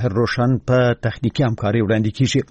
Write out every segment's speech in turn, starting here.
طاهر روشن په تخنیکی همکاري وړاندې کیږي.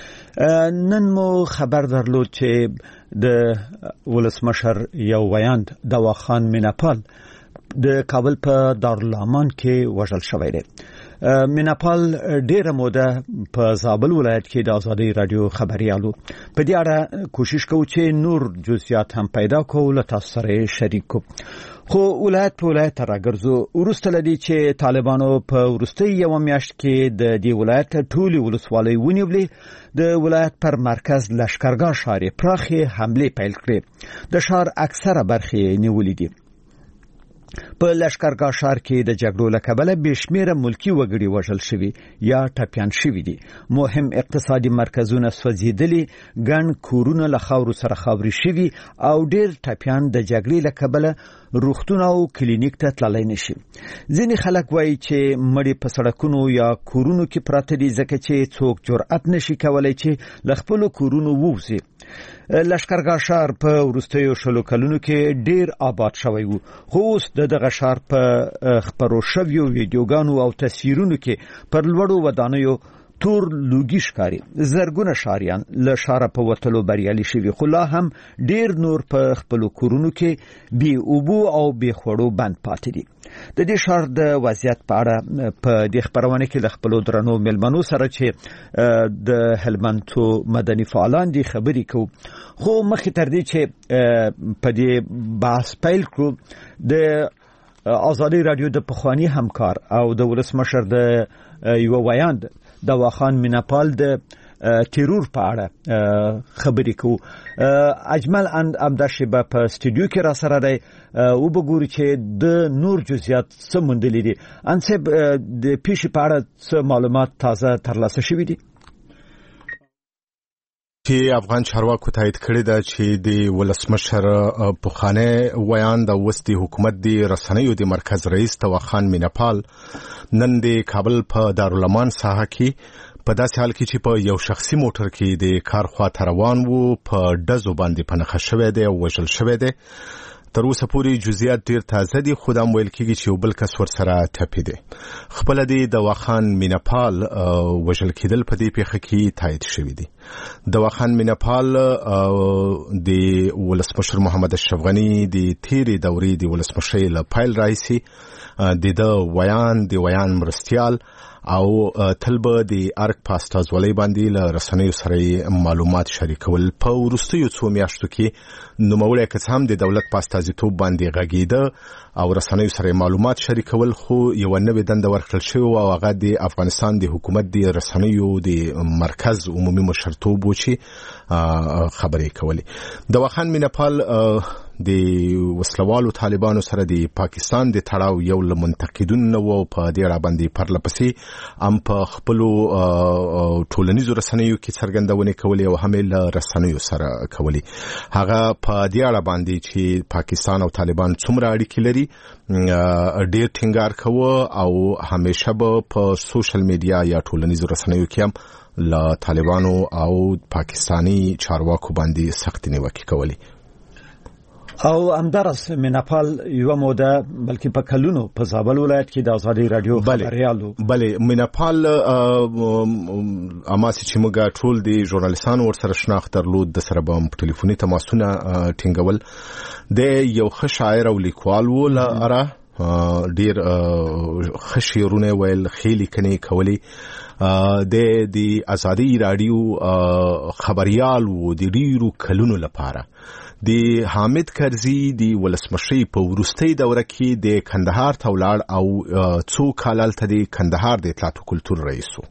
نن مو خبر درلود چې د ولسمشر یو ویاند دواخان میناپال د کابل په دارالامان کې وژل شوی دی. میناپال ډیره موده په زابل ولایت کې د آزادۍ رادیو خبريالو په دې اړه کوشش کوو چې نور جزئیات هم پیدا کوو له تاسو سره شریک کوو. خو ولایت په ولایت راګرځو. وروسته لدی چې طالبانو په وروستي یو میاشت کې د دې ولایت ټولي ولسوالۍ ونیولې، د ولایت پر مرکز لشکرګاه ښار پراخه حمله پیل کړې. د ښار اکثره برخې نیولې دي. په لشکرګاه ښار کې د جګړو له کبله بشمیره ملکی وګړي وژل شوي یا ټپيان شوي دي. مهم اقتصادي مرکزونه سوځېدلي، ګڼ کورونه له خاورو سره خاوري شوي او ډېر ټپيان د جګړې له کبله روغتون او کلینیک ته تللی نشي. ځینې خلک وایي چې مړي په سړکونو یا کورونو کې پراته دي ځکه چې څوک جرأت نشي کولای چې له خپلو کورونو ووځي. لشکرګاه ښار په وروستیو شلو کلونو کې ډیر آباد شوی وو، خو اوس دغه ښار په خبرو شویو ویډیوګانو او تصویرونو کې پر لوړو ودانیو تور لوګي ښکاري. زرګونه ښاریان له ښاره په وتلو بریالي شوي، خو لا هم ډیر نور په خپلو کورونو کې بې اوبو او بې خوړو بند پاتې دي. د دې ښار د وضعیت په اړه په دې خبرونه کې له خپلو درنو مېلمنو سره چې د هلمند مدني فعالان دي خبرې کوو. خو مخکې تر دې چې په دې بحث پیل کړو، د آزادۍ رادیو د پخوانی همکار او د ولسمشر د یو ویاند دواخان میناپال د تیرور په اړه خبرې کوو. اجمل امداشبه په استودیو کې را سره دی او وګورو چې د نور جزئیات څه موندلې دي. انسب د پیښې په اړه څه معلومات تازه ترلاسه شوي دي. چې افغان چارواکو تایید کړی دا چې د ولسمشر پخوانی ویاند او وستي حکومت دی رسنیو د مرکز رئیس دواخان میناپال نن د کابل په دارالامان ساحه کې په داسې حال کې چې په یو شخصي موټر کې د کار خواته روان وو په ډزو باندې په نښه شوی دی او وژل شوی دی. تر اوسه پورې جزئیات ډیر تازه دي، خو دا ویل کېږي چې یو بل کس ورسره ټپي دی. خپله د دواخان میناپال وژل کېدل په دې پیښه کې تایید شوي دي. دواخان میناپال د ولسمشر محمد اشرف غني د تیرې دورې د ولسمشۍ له پیل راهیسې د ویان مرستیال او تل به د ارګ په استازولۍ باندې له رسنیو سره معلومات شریکول. په وروستیو څو میاشتو کې نوموړی کس هم د دولت په استازیتوب باندې غږیده او رسنیو سره معلومات شریکول، خو یو نوې دنده ورکړل شوې او هغه د افغانستان د حکومت د رسنیو د مرکز عمومي مشرتوب و چې خبرې کولې. دواخان میناپال د وسلوالو طالبانو سره د پاکستان د تړاو یو له منتقدونو و په دې اړه باندې پرلپسې هم په خپلو ټولنیزو رسنیو کې څرګندونې کولې او هم له رسنیو سره کولې. هغه په دې اړه باندې چې پاکستان او طالبان څومره اړیکې لري ډېر ټینګار کوه او همیشه به په سوشل میډیا یا ټولنیزو رسنیو کې هم له طالبانو او پاکستانی چارواکو باندې سخت نیوکې کولې. او همدارس میناپال یو موده بلکې په کلونو په زابل ولایت کې د آزادۍ رادیو خبريالو بله میناپال اما چې موږ ټول د ژورنالیستانو ورسره شناخت درلود، د سره به په ټلیفوني تماسونه ټینګول. د یو ښه شاعر او لیکوال و لاره ډیر ښه شعرونه ویل، ښې لیکنې کولې. د آزادۍ رادیو خبريال و د ډیرو کلونو لپاره. د حامد کرزي د ولسمشۍ په وروستۍ دوره کې د کندهار ته ولاړ او څو کال هلته د کندهار د اطلاعات او کلتور رئیس و.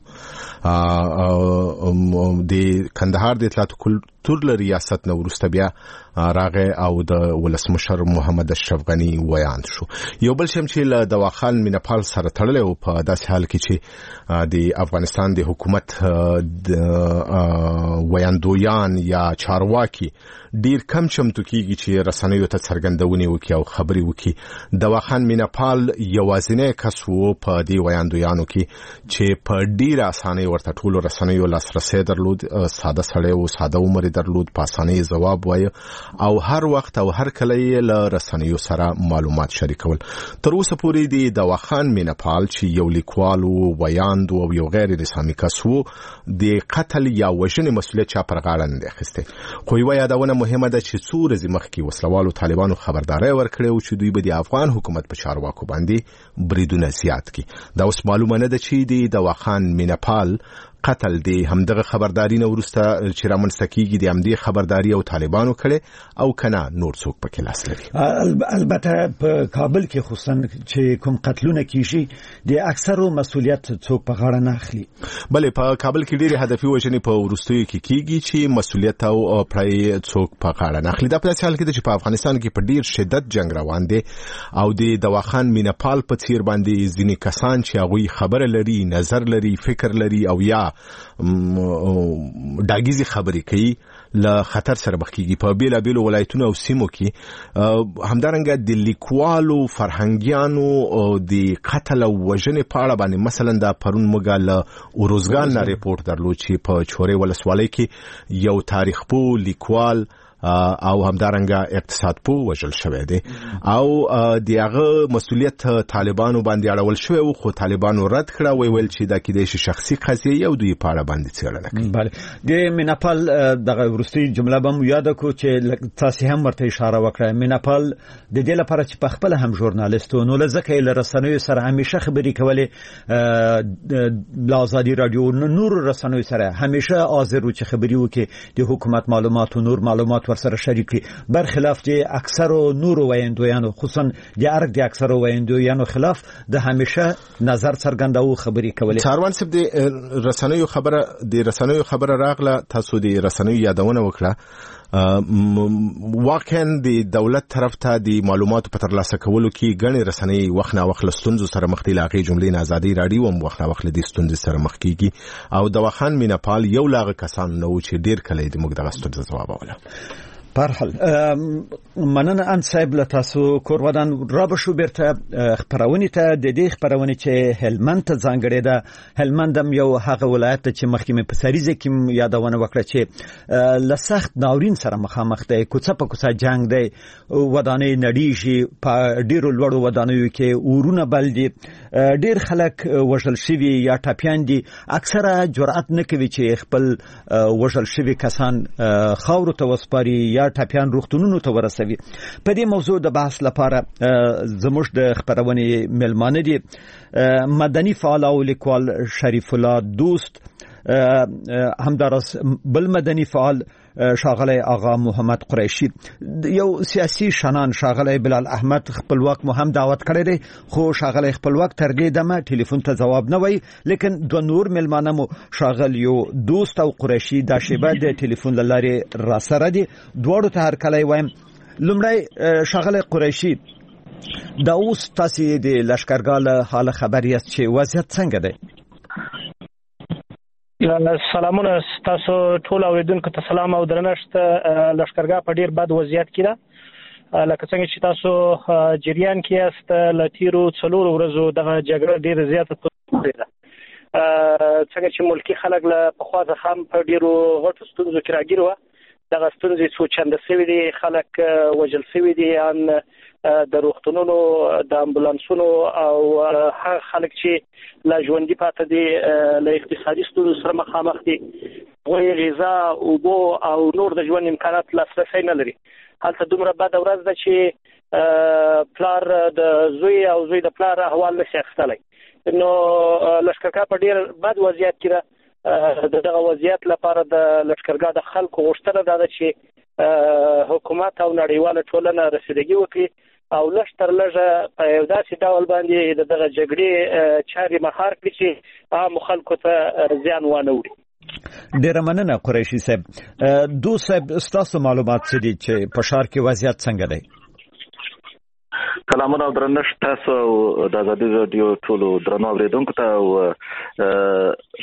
د کندهار د اطلاعات او کلتور له ریاست نه وروسته بیا راغی او د ولسمشر محمد اشرف غني ویاند شو. یو بل شی چې له دواخان میناپال سره تړلی و په داسې حال کې چې د افغانستان د حکومت ویاندویان یا چارواکي ډیر کم چې چمتو کیږي چې رسنیو ته څرګندونې وکړي او خبري وکړي. دواخان میناپال یوازینی کس وو په دې ویاندویانو کې چې په ډیره اسانۍ ورته ټولو رسنیو لاسرسي درلود. ساده سړی و، ساده عمر درلود، په اسانۍ ځواب وایي او هر وخت او هر کله یې له رسنیو سره معلومات شریکول. تر اوسه پورې د دواخان میناپال چې یو لیکوال و، ویاند او یو غیر رسمي کس و، د قتل یا وژنې مسؤلیت چا پر غاړه نه دی اخیستی. خو یوه یادونه مهمه ده چې څو ورځې مخکې وسلوالو طالبانو خبرداری ورکړی و چې دوی به د افغان حکومت په چارواکو باندې بریدونه زیات کړي. دا اوس معلومه نه ده چې د دواخان میناپال قتل دی همدغه خبرداري نه وروسته چې رامنځته کیږي د همدې خبرداري او طالبانو کړي او کنه نور څوک پکې لاس لري. البته په کابل کې خصوصا چې کوم قتلونه کیږي د اکثرو مسؤلیت څوک په غاړه نه اخلي. بلې په کابل کې ډېری هدفي وژنې په وروستیو کې کیږي چې مسؤلیت او پرې څوک په غاړه نه اخلي. دا په حال کې چې په افغانستان کې په ډیر شدت جنگ روان دی او د دواخان میناپال په څیر باندې ځینې کسان چې هغوی خبره لري، نظر لري، فکر لري او یا داګیزي خبرې کوي له خطر سره مخ کیږي. په بیلابیلو ولایتونو او سیمو کې همدارنګه د لیکوالو فرهنګیانو د قتل او وژنې په اړه باندې مثلا دا پرون موږ له اوروزګان نه ریپورت درلود چې په چورې ولسوالۍ کې یو تاریخ پوه لیکوال او همدارنګه اقتصاد پوه وژل شوی دی او دغه مسؤلیت طالبانو باندې اړول شوی او خو طالبانو رد کړه ویل چې دا کېدای شي شخصي قضیه او دوی په اړه باندې څېړنه کوي. بله د میناپال دغه ورستي جمله به یاد کو چې تاسو هم ورته اشاره وکړه. میناپال د دې لپاره چې په خپل هم ژورنالیستونو لزکه له رسنیو سره همیشه خبري کولې د آزادي رادیو نور رسنیو سره همیشه حاضر چې خبري وکړي د حکومت معلومات او نور معلومات ورسره شریک کړي، برخلاف د اکثرو نور ویندویانو خصوصا د ارګ د اکثرو ویندویانو خلاف د همیشه نظر څرګنداو خبري کولې. څاروان صاحب د رسنیو خبره راغله، تاسو د رسنیو یادونه وکړه. واقعا د دولت طرف ته د معلوماتو په ترلاسه کولو کې غني رسنۍ وخت نه وخت لستونزو سره مخ دي. لاغي جملې نه ازادي رادیو هم وخت نه وخت د ستونزې سره مخ کیږي او دواخان میناپال یو لاغه کسان نو چې ډیر کله د موږ دغه ستونزې ځواب اوله. پرحال مننه ان صاحب له تاسو کور ودان را بشو بیرته خبرونه ته د دې خبرونه چې هلمند ته ځانګړې ده. هلمند هم یو هغه ولایت چې مخکې په سریزه کې یادونه وکړه چې لسخت ناورین سره مخامخ دی، کوڅه په کوڅه جنگ دی، ودانې نړیږي، په ډیرو لوړو ودانیو کې اورونه بل دي، ډیر خلک وژل شوي یا ټاپیان دي. اکثره جرأت نه کوي چې خپل وژل شوي کسان خاورو ته وسپاري یا ټاپیان روغتونونو ته ورسوي. په دې موضوع د بحث لپاره زموږ د خبرونې ملمانه دي مدني فعال او لیکوال شریف الله دوست، همدارس بل مدني فعال شاغلی آقا محمد قریشی، یو سیاسی شنان شاغلی بلال احمد خپلواک مو هم دعوت کړی دی خو شاغلی خپلواک تر دې دمه ټلیفون ته جواب نه وای. لیکن دو نور ملمانه مو شاغلیو دوست او قریشی دا شیبه د ټلیفون لارې را سره دي. دواړو ته هر کله وایم. لومړی شاغلی قریشی، دا اوس تاسو د لشکرګاه حال خبر یاست چې وضعیت څنګه دی؟ سلامونه تاسو ټول اوریدونکو ته سلام او درنښت. لشکرګاه په ډیر بد وضعیت کې ده، لکه څنګه چې تاسو جریان کې یاست. لتیرو څلور ورځو دغه جګړه ډیره زیاته ده. څنګه چې ملکی خلک له پخوا څخه هم په ډیرو غټو ستونزو کې راګیر وو. دغه ستونزې څو چنده شوي دي، خلک وژل شوي دي، ان د روغتونونو د امبولانسونو او هغه خلک چې لا ژوندي پاتې دي له اقتصادي ستونزو سره مخامخ دي، غوښه، غذا، اوبه او نور د ژوند امکانات لاسرسی نه لري. هلته دومره بده ورځ ده چې پلار د زوی او زوی د پلار احوال نشي اخیستلی. نو لشکرګاه په ډیر بد وضعیت کې ده. دغه وضعیت لپاره د لشکرګاه د خلکو غوښتنه ده چې حکومت او نړیواله ټولنه رسیدګي وکړي او لږ تر لږه په یو داسې ډول باندې دغه جګړې چارې مهار کړي چې عام خلکو ته زیان وانه وړي. ډیره مننه قریشی صاحب. دو صاحب ستاسو معلومات څه دي چې په ښار کې وضعیت څنګه دی؟ سلامونه او درنښت تاسو د آزادي رادیو ټولو درنو اوریدونکو ته او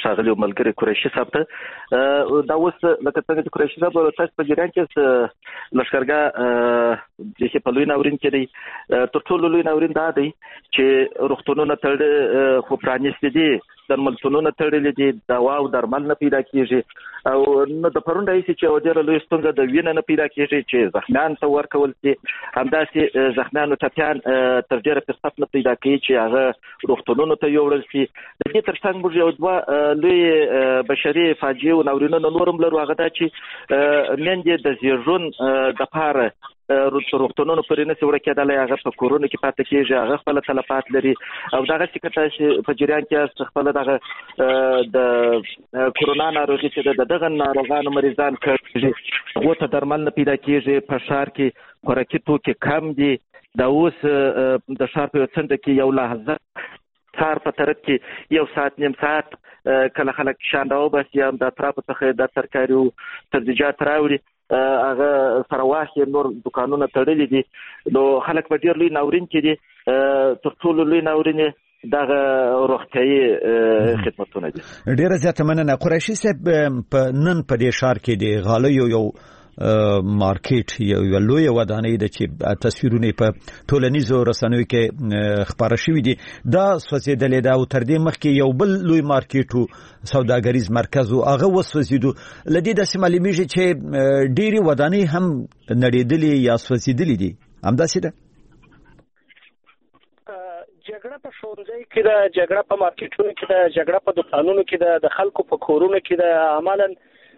ښاغلي ملګری قریشي صاحب ته دا اوس لکه څنګه چې قریشي صاحب تاسو په جریان کې لښکرګاه چې په لوی ناورین کې دی تر ټولو لوی ناورین دا دی چې روغتونونه تړلي خو پرانیستي دي درملتونونه تړلي دي دوا او درمل نه پیدا کیږي او نو د پرون راځي چې او ډېر لوی ستونزه د وینې نه پیدا کیږي چې زخمیان ته ورکول شي همداسې زخمیانو ټپیان تر ډېره فرصت نه پیدا کوي چې هغه روغتونونو ته یوړل شي د دې ترڅنګ موږ یو دوه لوی بشري فاجعې او ناورینونه نور هم لرو هغه دا چې میندې د زیږون دپاره روغتونونو پرې نشي ورکېدلی هغه په کورونو کې پاتې کېږي هغه خپل تلفات لري او دغسې که تاسې په جریان کې خپل دغه د کورونا ناروغي چې د دغه ناروغانو مریضان کړي هغو ته درمل نه پیدا کېږي په ښار کې خوراکي توکي کم دي دا اوس د ښار په یو څنډه کې یو لحظه ښار په طرف کې یو ساعت نیم ساعت کله خلک شان راوباسي هم د اطرافو څخه د ترکاري او سبزیجات راوړي هغه سره واخې نور دکانونه تړلي دي نو خلک په ډېر لوی ناورین کې دي تر ټولو لوی ناورین دغه روغتیايي خدمتونه دي. ډېره زیاته مننه. قریشي صاحب نن په دې ښار کې د غالیو یو مارکیټ یو لوی ودانۍ ده چې تصویرونه په ټولنیزو رسنیو کې خبره شوې دي دا سوځېدلې ده او تر دې مخکې یو بل لوی مارکیټ او سوداګریز مرکز او هغه وسوځېدو لدې د سیمالیمیږي چې ډېری ودانۍ هم نړېدلې یا سوځېدلې دي همداسې ده. جګړه په ښوونځي کې ده جګړه په مارکیټونو کې ده جګړه په دکانونو کې ده د خلکو په کورونو کې ده عملاً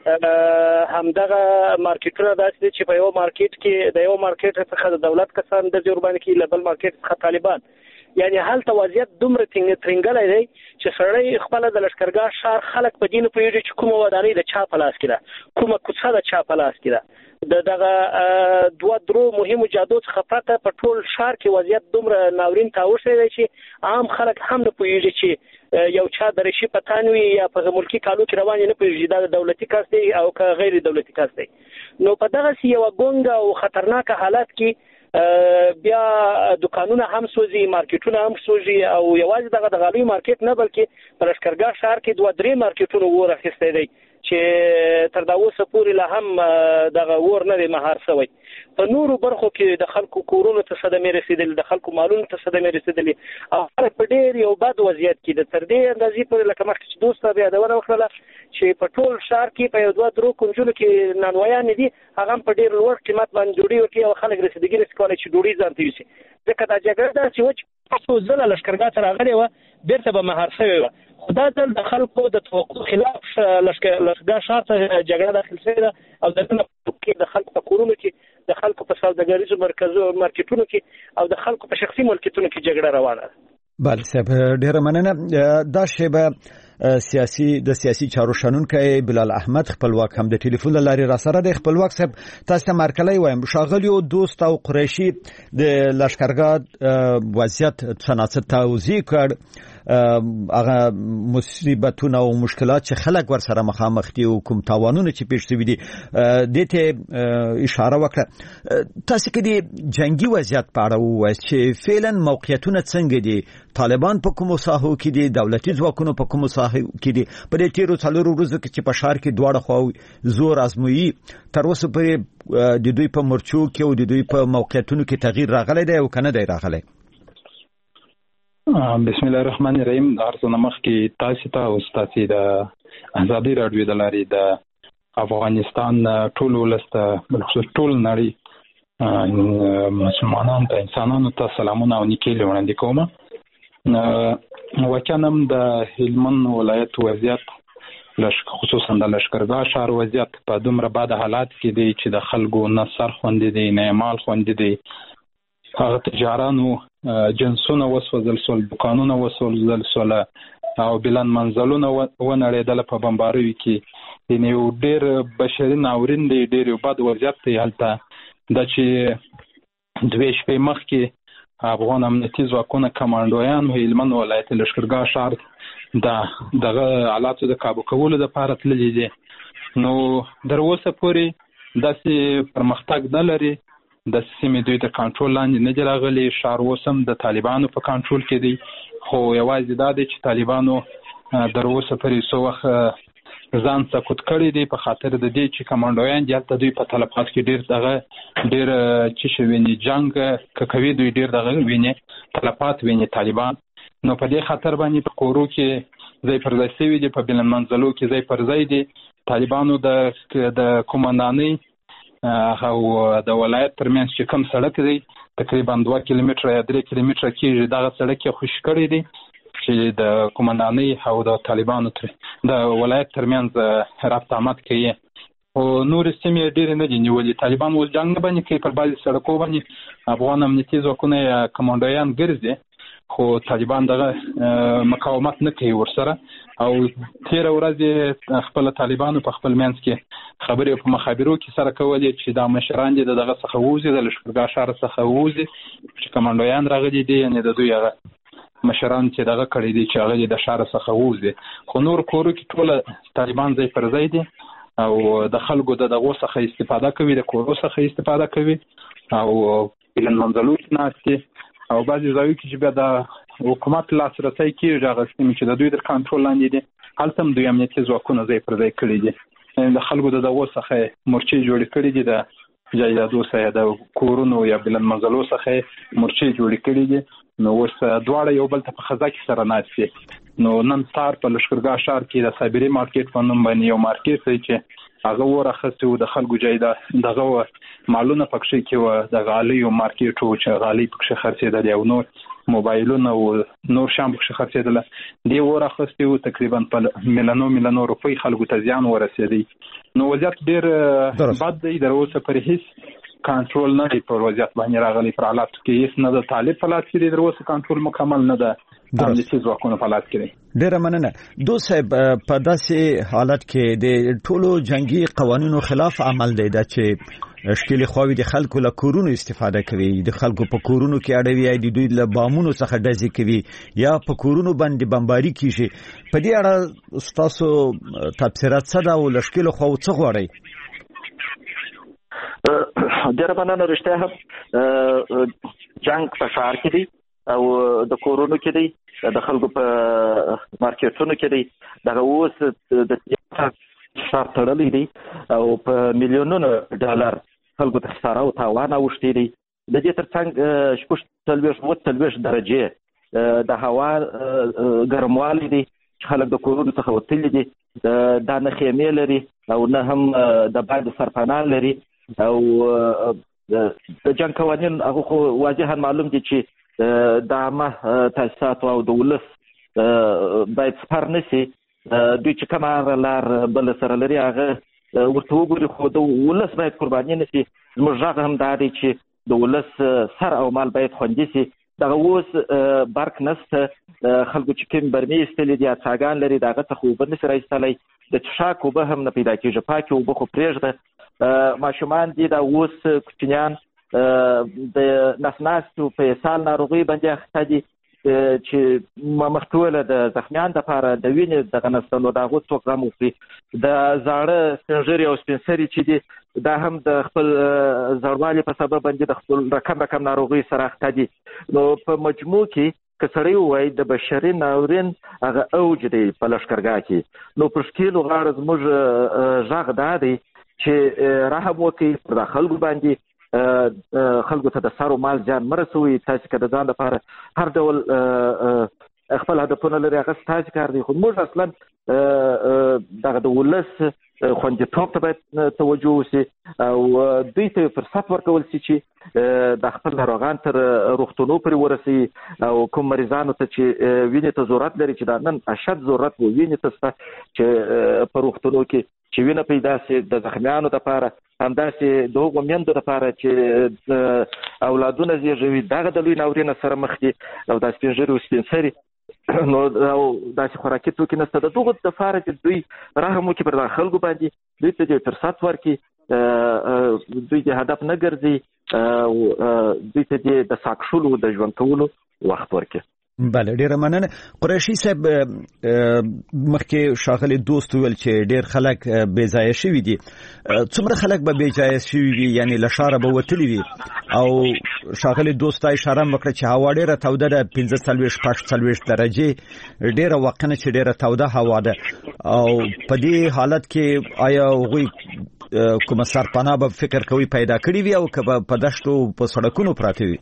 همدغه مارکیټونه داسې دي چې په یو مارکیټ کې د یو مارکیټ څخه د دولت کسان د جوړبانه کې لبل مارکیټ څخه طالبان یعنی هلته وضعیت دومره ترنګلای دی چې سړی خپل د لښکرګاه ښار خلک په دین پوهیږي چې کومه ودانۍ د چا په لاس کې ده کومه کوڅه د چا په لاس کې ده دغه دوه درو مهمو جادو څخه پرته په ټول ښار کې وضعیت دومره ناورین تاوشی دی چې عام خلک هم نه پوهیږي چې یو چا د رشي پتانوي یا په ملکی کالو کې روان نه پوهیږي دا دولتي کس دی او که غیر دولتي کس دی نو په دغه یو ګونګ او خطرناک حالت کې بیا دکانونه هم سوځي مارکیټونه هم سوځي او یوازې دغه د غالي مارکیټ نه بلکې په لښکرګاه ښار کې دوه درې مارکیټونه ورخسته دي چې تر دا اوسه پورې لا هم دغه ور نه دی مهار شوی په نورو برخو کې د خلکو کورونو ته صدمې رسیدلې د خلکو مالونو ته صدمې رسیدلې او خلک په ډېر یو بد وضعیت کې د تر دې اندازې پورې لکه مخکې چې دوست به یادونه وکړله چې په ټول ښار کې په یو دوه درو کنجونو کې نانوایان دي هغه په ډېر لوړ قیمت باندې ډوډۍ ورکوي او خلک رسیدګي نشي کولی چې ډوډۍ ځان ته یوسي ځکه دا جګړه داسې وه چې څو ځله لښکرګاه ته راغلې وه بېرته به مهار شوې وه خو دا ځل د خلکو د توقع خلاف لښکرګاه ښار ته جګړه داخل شوې ده او دننه د خلکو په کورونو کې د خلکو په سوداګریزو مارکیټونو کې او د خلکو په شخصي ملکیتونو کې جګړه روانه ده. بله صاحب ډېره مننه. دا شیبه سیاسي چارو شنونکی بلال احمد خپلواک هم د ټلیفون له لارې را سره دی. خپلواک صاحب تاسو ته مرکلی وایم ښاغلیو دوست او قریشي د لښکرګاه وضعیت څه ناڅه توضیح کړ هغه مصیبتونه او مشکلات چې خلک ورسره مخامخ دي او کوم تاوانونه چې پیښ شوي دي دې ته اشاره وکړه. تاسو کې د جنگي وضعیت په اړه ووایئ چې فعلا موقعیتونه څنګه دي طالبان په کومو ساحو کې دي دولتي ځواکونه په کومو ساحو کې دي په دې تیرو څلورو ورځو کې چې په ښار کې دواړه خواوې زور ازمويي تر اوسه پورې د دوی په مرچو کې او د دوی په موقعیتونو کې تغییر راغلی دی او که نه دی راغلی؟ بسم الله الرحمن الرحیم. ارزونه مخکې تاسو ته او تاسو د ازادي راډیو د لارې د افغانستان ټول ولسته بلخصوص ټول نړۍ مسلمانانو ته انسانانو ته سلامونه او نیکې وړاندې کوم. واقعا د هلمند ولایت وضعیت خصوصا د لښکرګاه ښار وضعیت په دومره بد حالات کې دی چې د خلکو نه سر خوندې دی نه مال خوندې دی. هغه تجارانو جنسونه وسوځل سول دکانونه وسوځل سول او بلند منزلونه ونړېدل په بمباریو کې یو ډېر بشري ناورین دی ډېر یو بد وضعیت دی هلته دا چې دوه شپې مخکې افغان امنیتي ځواکونه کمانډویان هلمند ولایت لښکرګاه ښار دغه حالاتو د کابو کولو لپاره تللي دي نو در اوسه پورې داسې پرمختګ نه لري د سیمې دوی د کنټرول لاندې نه دي راغلي ښار اوس هم د طالبانو په کنټرول کې دی خو یوازې دا دی چې طالبانو در اوسه پورې څو وخت ځان سکوت کړی دی په خاطر د دې چې کمانډویان دلته دوی په تلفات کې ډیر چې شویني جنگ کوي، دوی ډیر دغه ویني تلفات ویني طالبان. نو په دې خاطر باندې په کورو کې ځای پر ځای شوي دي، په بین المنزلو کې ځای پر ځای دي. طالبانو د کومندانۍ او د ولایت ترمنځ چې کوم سړک دی تقریبا 2 کیلومتره یا 3 کیلومتره کېږي، دغه سړک یې خوشي کړی دی چې د کومندانۍ او د طالبانو د ولایت ترمنځ ربط آمد کوي. او نور سیمې ډېرې نه دي نیولې. طالبان اوس جنګ نه باندې کوي، پر بعضې سړکو باندې افغان امنیتي ځواکونه یا کمانډویان ګرځي، خو طالبان دغه مقاومت نه کوي ورسره. او تېره ورځ خپل طالبانو په خپل منځ کې خبرې په مخابرو کې سره کولې چې دا مشران دي دغه څخه ووځي، د لښکرګاه ښار څخه ووځي، چې کمانډویان راغلي دي، یعنې د دوی هغه مشران چې دغه کړی دي چې هغه د ښار څخه ووځي. خو نور کورو کې ټوله طالبان ځای پر ځای دي او د خلکو دغو څخه استفاده کوي، د کورو څخه استفاده کوي او بلند منزلو کې ناست دي. او بعضې ځایو کې چې بیا د حکومت لاسرسی کېږي، هغه سیمې چې د دوی تر کنټرول لاندې دي، هلته هم دوی امنیتي ځواکونه ځای پر ځای کړي دي. د خلکو دغو څخه مورچې جوړې کړي دي، د جایدادو څخه د کورونو یا بلند منزلو څخه مورچې جوړې کړي دي. نو اوس دواړه یو بل ته په خزه کې سره ناست دي. نو نن سهار په لښکرګاه ښار کې د صابري مارکیټ په نوم باندې یو مارکیټ دی چې هغه اور اخیستی و، د خلکو دغه مالونه پکښې کې وه، د غالیو مارکیټ و چې غالۍ پکښې خرڅېدلې او نور موبایلونه او نور شیان پکښې خرڅېدله. دې اور اخیستی و، تقریبا په میلیونو روپۍ خلکو ته زیان ورسېدی. نو وضعیت ډېر بد دی. در اوسه پورې هېڅ کنټرول نه دی پر وضعیت باندې راغلی، پر حالاتو کې هېڅ نه د طالب په لاس کې دی، در اوسه کنټرول مکمل نه ده امنیتي ځواکونو په لاس کې دی. ډېره مننه. دوست صاحب، په داسې حالت کې د ټولو جنگي قوانینو خلاف عمل دی دا چې ښکېلې خواوې د خلکو له کورونو استفاده کوي، د خلکو په کورونو کې اړوي، د دوی له بامونو څخه ډزې کوي یا په کورونو باندې بمباري کیږي. په دې اړه ستاسو تبصرات څه ده او له ښکېلو خواوو څه غواړئ؟ ډېره مننه. رښتیا هم جنګ په ښار کې دی او د کورونو کې دی، د خلکو په مارکیټونو کې دی. دغه اوس د ښار تړلی دی او په میلیونونو ډالر خلکو ته خساره او تاوان اوښتی دی. د دې ترڅنګ 46 درجې د هوا ګرموالی دی چې خلک د کورونو څخه وتلي دي. دا نه خیمې لري او نه هم د باد سرپناه لري. او د جنګ قوانین هغه خو واضحا معلوم دي چې د عامه تاسیساتو او د ولس باید سپر نشي. دوی چې کومه لار بل سره لري هغه ورته وګوري، خو د ولس باید قرباني نشي. زموږ غږ هم دا دی چې د ولس سر او مال باید خوندي شي. دغه اوس برق نشته، خلکو چې کوم برمې ایستلې دي، څاګان لري، د هغه څخه اوبه نشي راایستلی، د څښاک اوبه هم نه پیدا کېږي. پاکې اوبه خو پرېږده. ماشومان دي دا اوس کوچنیان د نس ناستو په اسهال ناروغۍ باندې اخته دي چې مخکې د زخمیان دپاره د وینې دغه نشته، نو د هغو څوک غم وخوري. د زاړه سپین ږیري او سپین سري چې دي دا هم د خپل زړوالي په سبب باندې د خپل رقم ناروغۍ سره اخته دي. نو په مجموع کې که سړی ووایي د بشري ناورین هغه اوج دی په لښکرګاه کې. نو په ښکېلو غاړه زموږ غږ دا دی چې رحم وکړي پر دا خلکو باندې، خلکو ته د سر او مال زیان مه رسوئ. تاسې که د ځان لپاره هر ډول خپل هدفونه لري هغه ستاسې کار دی، خو موږ اصلا دغه د ولس خوندیتوب ته باید توجه وشي او دوی ته فرصت ورکول شي چې د خپل ناروغان تر روغتونو پورې ورسوي او کوم مریضانو ته چې وینې ته ضرورت لري چې دا نن اشد ضرورت و وینې ته شته چې په روغتونو کې چې وینه پیدا شي د زخمیانو دپاره، همداسې د هغو میندو دپاره چې اولادونه زیږوي، دغه د لوی ناورین سره مخ دي او دا سپین ږیري او سپین سري. نو داسې خوراکي توکي نشته. د دغو دپاره چې دوی رحم وکړي پر دغه خلکو باندې، دوی ته دې فرصت ورکړي، دوی د هدف نه ګرځي او دوی ته دې د ساکښلو د ژوند کولو وخت ورکړي. بله ډیره مننه قریشي صاحب مخکې شاغلي دوست ویل چې ډیر خلک بې ځای شوي دي څومره خلک به بې ځای شوي وي یعنی لشاره به وتلی وي او شاغلي دوست اشاره وکړه چې هوا ډیره توده ده 45 درجه ډیره وقنه چې ډیره توده هوا ده او په دې حالت کې آیا غوي کوم سرپناه به فکر کوي پیدا کړی وي او که په دشتو په سړکونو پراته وي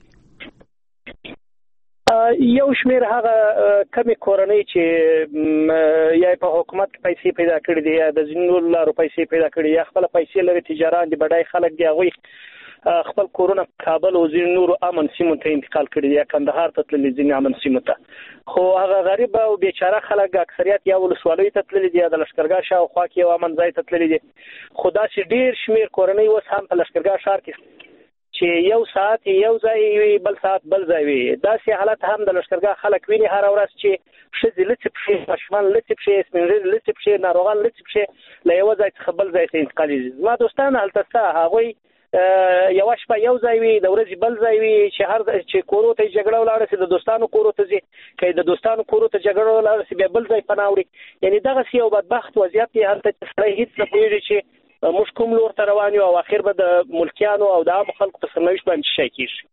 یو شمیر هغه کمی کورنۍ چې یا په حکومت کې پیسې پیدا کړې دي یا د ځینو لارو پیسې پیدا کړې یا خپل پیسې لري تجاران دي بډای خلک دي هغه خپل کورونه کابل او ځینو نورو امن سیمو ته انتقال کړي دي یا کندهار ته تللي ځینې امن سیمو ته خو هغه غریب او بیچاره خلک اکثریت یا ولسوالۍ ته تللي دي یا د لشکرګاه شاوخوا کې یو امن ځای ته تللي دي خو داسې ډیر شمیر کورنۍ اوس هم په لشکرګاه ښار کې چې یو ساعت یو ځای وي بل ساعت بل ځای وي داسې حالت هم د لشکرګاه خلک ویني هر ورځ چې ښځې لڅې پښې ماشومان لڅې پښې سپین ږیري لڅې پښې ناروغان لڅې پښې له یوه ځای څخه بل ځای ته انتقالېږي زما دوستان هلته شته هغوی یوه شپه یو ځای وي د ورځې بل ځای وي چې کورو ته یې جګړه ولاړه سي د دوستانو کورو ته ځي که د دوستانو کورو ته جګړه ولاړه سي بیا بل ځای پناه وړي یعنې دغسې یو بدبخت وضعیت دی هلته چې سړی هېڅ نه پوهېږي چې موږ کوم لور ته روان یو او اخر به د ملکیانو او د عامو خلکو په سرنوشت باندې شی کېږي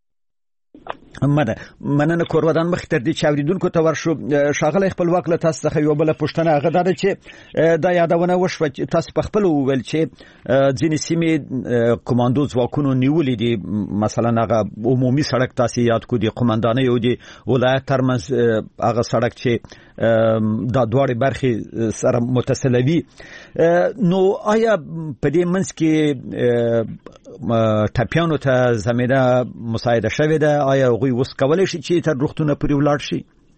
مننه کورودان مخ تر دې چې اوریدونکو ته ورشو شاغله خپلواک له تاسو څخه یو بل پوښتنه هغه ده چې دا یادونه وشوه چې تاسو په خپل وویل چې ځینې سیمې کمانډو ځواکونو نیولې دي مثلا هغه عمومي سړک تاسو یاد کو دي قومندانه یو دي ولایت ترمنځ هغه سړک چې دا دواړه برخې سره متصل وي نو آیا په دې منځ کې ټاپیانو ته زمينه مساعده شوه ده آیا غوي وس کولای شي چې تر روختونه پورې ولاړ شي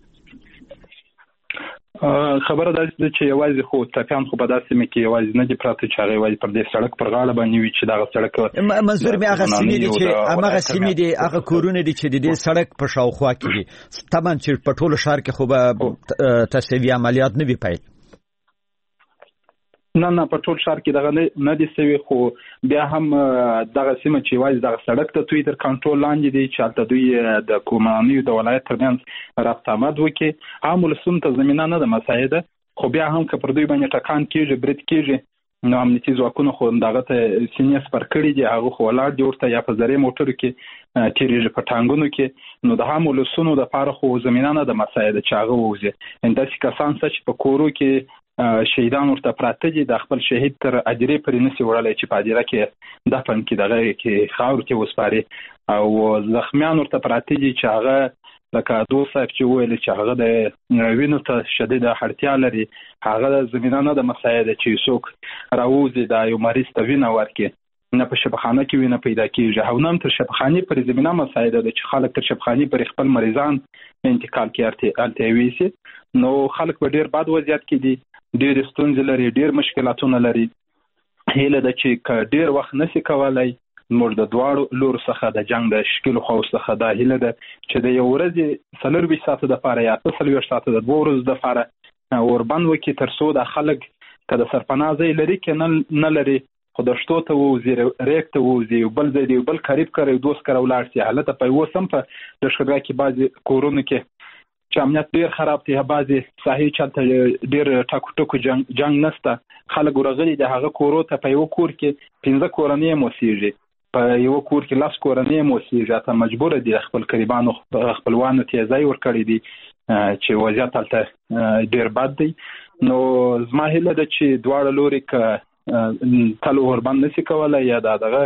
خبره ده چې یوازې خو ټاپیان خو په داسې مې کې یوازې نه دي پراته چې هغه یوازې پر دې سړک پر غاړه باندې وي چې دا سړک منظور مې هغه سیمې دي چې هغه سیمې دي هغه کورونه دي چې د دې سړک په شاوخوا کې دي طبعا چې په ټول ښار کې خو به تسویه عملیات نه وي پیل نه په ټول ښار کې دغه نه دي سوي خو بیا هم دغه سیمه چې وایي دغه سړک ته دوی تر کنټرول لاندې دي چې هلته دوی د کومانیو د ولایت ترمنځ ربط آمد وکړي عام ولسونو ته زمینه نه ده مساعده خو بیا هم که پر دوی باندې ټکان کېږي برید کېږي نو امنیتي ځواکونه خو دغه ته سینې سپر کړي دي هغه خو ولاړ دي ورته یا په زرې موټرو کې تېرېږي په ټانګونو کې نو د عام ولسونو دپاره خو زمینه نه ده مساعده چې هغه ووځي داسې کسان شته چې په کورو کې شهیدان ورته پراته دي د خپل شهید تر اجرې پرې نشي وړلی چې په اجره کې دفن کې دغه کې خاور کې وسپاري او زخمیان ورته پراته دي چې هغه لکه دوست صاحب چې ویل چې هغه د وینو ته شدیده اړتیا لري هغه زمینه نه د مساعده چې څوک راوځي د یو مریض ته وینه ورکړي نه په شفاخانه کې وینه پیدا کیږي او نه تر شفاخانه پر زمینه مساعده ده چې خلک تر شفاخانه پر خپل مریضان انتقال کې اړتیا وي نو خلک په ډیر بد وضعیت کې دي ډیر ستونزې لري ډیر مشکلاتونه لري هیله ده چې ډیر وخت نشي کولای موږ د دواړو لور څخه د جنگ د شکل خو څخه د هیله ده چې د یو ورځې 24 ساعته د لپاره یا 48 ساعته د 2 ورځې د لپاره اوربند وکي تر څو د خلک کله سرپناه ځای لري کې نه لري خو د شتو ته وزیر ریک ته وزي بل ځای دی بل قریب کړي دوست کړه ولار سي حالت په وسم په د شګه کې بعضي کورونه کې چې امنیت ډیر خراب دی بعضي صحیح چلته ډیر ټاکو جنگ نسته خلک ورغلي د هغه کورو ته په یو کور کې 15 کورنۍ موسیږي په یو کور کې لاس کورنۍ موسیږي ته مجبور دي خپل قریبانو خپلوانو ته ځای ورکړي دي چې وضعیت تلته ډیر بد دی نو زما هیله ده چې دواړه لوري ک تل وربند نشي کولای یا دغه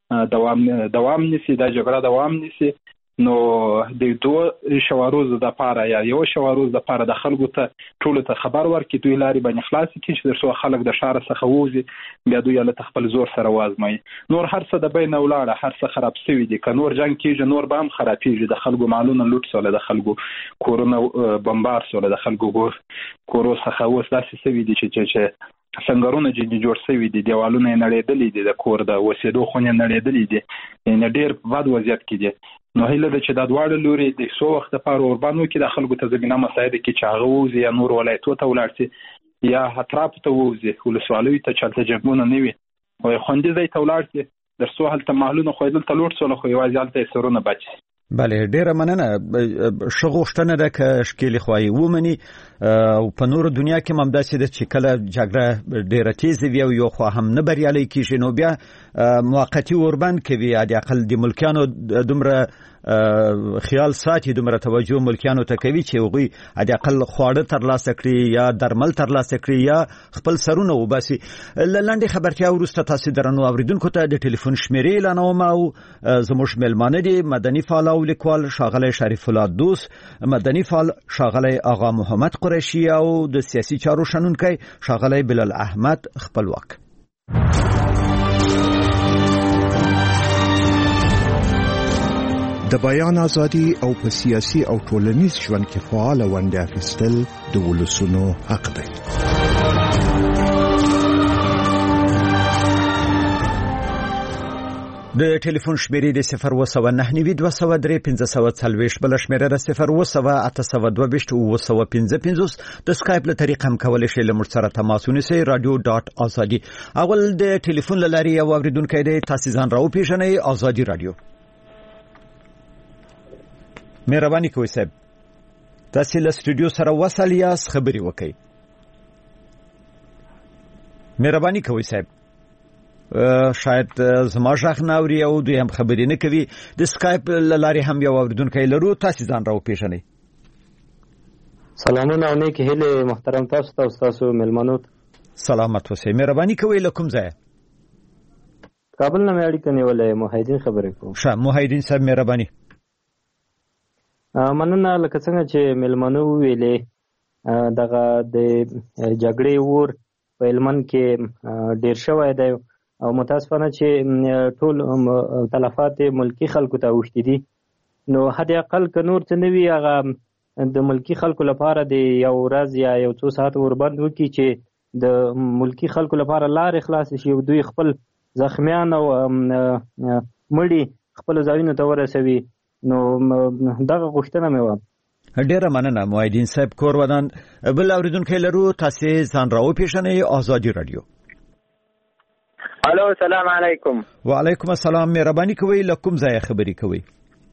دوام نشي د جګړه دوام نشي نو د دوه شواروز د لپاره یا یو شواروز د لپاره د خلکو ته ټول ته خبر ورکړي دوی لاري باندې خلاص کړي چې درسو خلک د شهر څخه ووزي بیا دوی له خپل زور سره وازمای نور هر څه د بین ولاړه هر څه خراب شوی دي که نور جنگ کیږي نور به هم خرابېږي د خلکو مالونه لوټ سول د خلکو کورونه بمبار سول د خلکو کورو څخه وس داسې شوی دي چې څنګهونه جوړ شوی دي دیوالونه نړېدلې دي د کور د وسیدو خونه نړېدلې دي ان ډېر بد وضعیت کې دي نو هیله ده چې د دواړو لوري د څو وخت لپاره اوربانو کې د خلکو ته زمينه مساعده کې چې هغه وزي یا نور ولایتو ته ولاړ شي یا اطراف ته وزي ولسوالۍ ته چلته جګونه نه وي او خوندې ځای ته ولاړ شي درسو هلته محلونه خو دلته لوټ سول خو یوازې هلته سرونه بچي بله ډیره مننه شغوښتنه ده که شکل خوای ومني او په نور دنیا کې ممداسي د چې کله جګړه ډیره تیز وي او یو خو هم نه بریالي کیږي نو بیا موقتی اوربند کوي د عقل د ملکانو دومره خیال ساتي دومره توجه ملکانو ته کوي چې وغوي د عقل خواړه ترلاسه کړي یا درمل ترلاسه کړي یا خپل سرونه وباسي. لاندې خبرتیا ورسته تاسو درنو اوریدونکو ته د ټلیفون شمیرې اعلانوم او زموږ ملمانه دي مدني فعال او لیکوال ښاغلی شریف الله دوست، مدني فعال ښاغلی آغا محمد قریشي او د سیاسي چارو شنونکی ښاغلی بلال احمد خپلواک. د بیان ازادي او په سیاسي او ټولنیز ژوند کې فعال ونډه اخیستل د ولسونو حق دی. د ټلیفون شمیرې د 01992031540 بل شمیره د 01822 د سکایپ له طریق هم کولای شئ له موږ سره تماس ونیسئ. radio.azadi اول د ټلیفون لاري او اوریدونکو د تاسو ځان راو پیژنئ. ازادي رادیو مهرباني کوئ صاحب تاسو له سټوډیو سره وصل یاست خبري وکئ. مهرباني کوئ صاحب شاید زما ژغ نه اوري او دوی هم خبرې نه کوي. د سکایپ لاري هم یو اوریدونکی لرو تاسو ځان راو پیژنئ. سلامونه او نیک هیله محترم تاسو ته او تاسو ملمنو سلامت اوسئ. مهرباني کوئ له کوم ځای؟ کابل نه مې اړیکه نیولې موحدین خبرې کوم. ښه موحدین صاحب مهرباني. مننه لکه څنګه چې ملمنو ویلې دغه د جګړې ور په هلمند کې ډیر شوی دی او متاسفانه چې ټول تلفات ملکی خلکو ته اوښتي دي نو حد اقل که نور څه نه وي هغه د ملکی خلکو لپاره د یو ورځ یا یو څو ساعت وربند وکړي چې د ملکی خلکو لپاره لارې خلاص شي او دوی خپل زخمیان او مړي خپل ځایونو ته ورسوي. نو دغه غوښتنه مې و. ډیره مننه موحدین صاحب کور ودان. بل اوریدونکو لرو تاسو ځان راو پیژنئ. ازادي رادیو. الو السلام علیکم. وعلیکم السلام. مهرباني کوئ له کوم ځای خبرې کوئ؟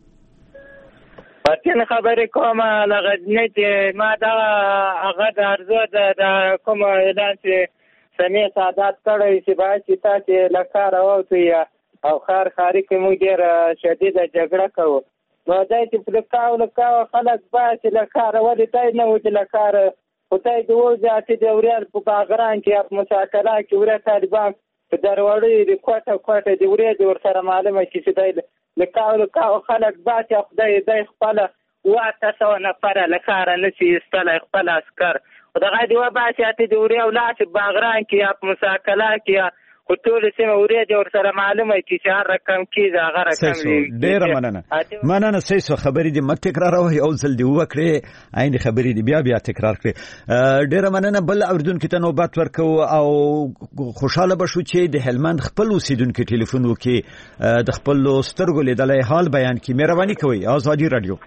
پاتین خبرې کوم لغه نه چې ما دا هغه د ارزو د کوم اعلان چې سمې سعادت کړی چې باید چې تاسو لکار اوته او خاري کې موږ ډېر شدیده جګړه کوو نو دا چې په لکاو خلک باید لکار ولې تای نه وځي لکار خو تای د وځي چې د وريال په باغران کې په مساکله کې وریا طالبان په دروړې د کوټه د وریا د ور سره معلومه چې د لکاو خلک باید خدای دای خپل واته سو نفر لکار نشي استل خپل عسكر دغه دی و باید چې د وریا ولات باغران کې په مساکله کې خو ټول سیمه وریا د ور سره معلومه چې هر رقم کې دا هغه رقم ډیر مننه سېسو خبرې دې مت تکراروي او ځل دی وکړي عین خبرې دې بیا تکرار کړي. ډیر مننه. بل اوریدونکو ته نوبت ورکو او خوشاله بشو چې د هلمند خپل اوسیدونکو ټلیفون وکي د خپل سترګو لیدلای حال بیان کړي. مهرباني کوئ. ازادي رادیو.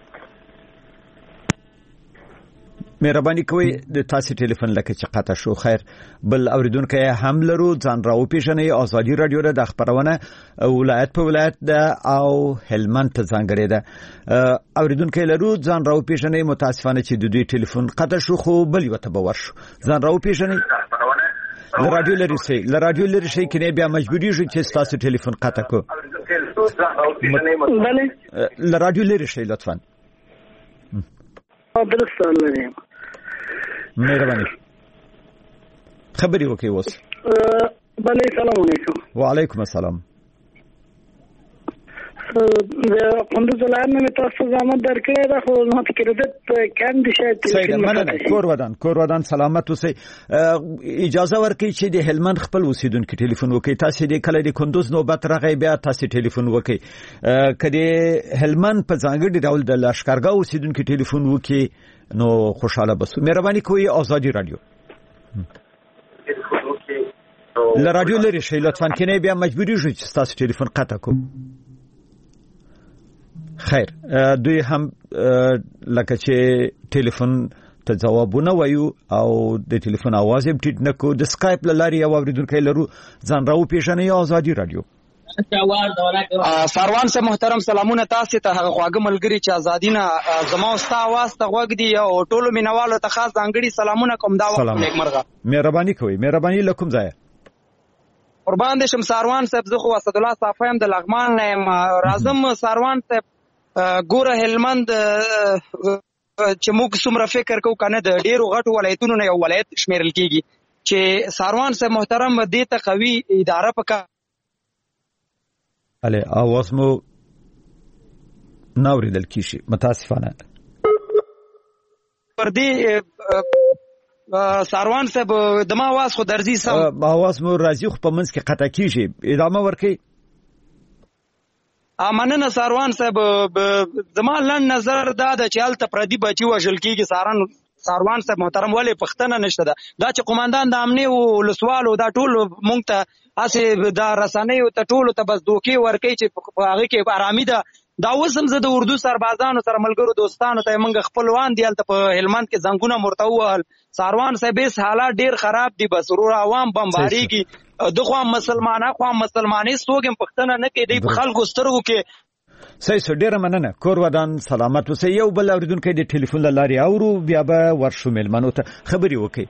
مهرباني کوئ د تاسو ټلیفون لکه چې قطع شو. خیر بل اوریدونکو هم لرو ځان راو پیژنئ. ازادي رادیو د خبرونه ولایت په ولایت ده او هلمند ته ځانګړې ده. اوریدونکو لرو ځان راو پیژنئ. متاسفانه چې د دوی ټلیفون قطع شو خو بل یو ته باور شو. ځان راو پیژنئ. ل رادیو لري شي کې بیا مجبوری شو چې تاسو ټلیفون قطع کو. بله ل رادیو لري شي لطفا. درست لري. مهرباني خبري وکي اوس. بله سلام علیکم. وعلیکم السلام. د قندوز ولایت نه تاسو زحمت درکړی دا خو نو فکر دې کم دي شاید. سید مننه. کور ودان سلامت اوسئ. اجازه ورکړئ چې د هلمند خپل اوسیدونکو ټلیفون وکړي. تاسو دې کله د کندوز نوبت راغی بیا تاسو ټلیفون وکړي. کله هلمند په ځانګړي ډول د لشکرګاه اوسیدونکو ټلیفون وکړي نو خوشاله بسو. مهرباني کوئ. ازادي رادیو. ل رادیو لري شي لطفا کینه بیا مجبوری شو چې تاسو ټلیفون قطع کو. خیر دوی هم لکه چې ټلیفون ته ځوابونه وایو او د ټلیفون आवाज هم ټیټ نکو. د سکایپ لاري او اوریدونکو لرو ځان راو پیژنئ. ازادي رادیو. ساروان صاحب محترم سلامونه تاسو ته هغه خواږه ملګری چې ازادي نه زما او ستا आवाज ته غوږ دی او ټولو مینوالو ته خاص ځانګړي سلامونه کوم دا وخت نیکمرغه مهرباني کوئ مهرباني لکم ځای قربان دې شم ساروان صاحب زه خو اسد الله صافیم د لغمان نه راځم ساروان صاحب ګوره هلمند چې موږ څومره فکر کوو کنه د ډیرو غټو ولایتونو نه یو ولایت شمیرل کیږي چې ساروان صاحب محترم دې ته قوي اداره پکا علي اواز مو ناوریدل کیږي متاسفانه پر دې ساروان صاحب دما आवाज خو درځي سم आवाज مو راځي خو په منځ کې قطع کیږي ادامه ورکړئ مننه ساروان صاحب زما لن نظر دا د چالت پردي بچي وژل کیږي ساروان صاحب محترم ولې پښتنه نشته دا چې قوماندان د امنیه او لسوالو دا ټول مونږ ته اسه دا رسنۍ ته ټول ته بس دوکي ورکې چې هغه کې آرامي ده دا وسم زه د اردو سربازانو سره ملګرو دوستانو ته موږ خپلوان دی ته په هلمند کې زنګونه مرتوول ساروان صاحب حالات ډیر خراب دي بس ورو عوام بمباریږي دغه مسلمانې سوګم پښتنه نه کې دی په خلکو سترګو کې صحیح ډیره مننه کور ودان سلامت اوسئ یو بل اوریدونکو د ټلیفون لاري اورو بیا به ورشو ملمنو ته خبري وکړي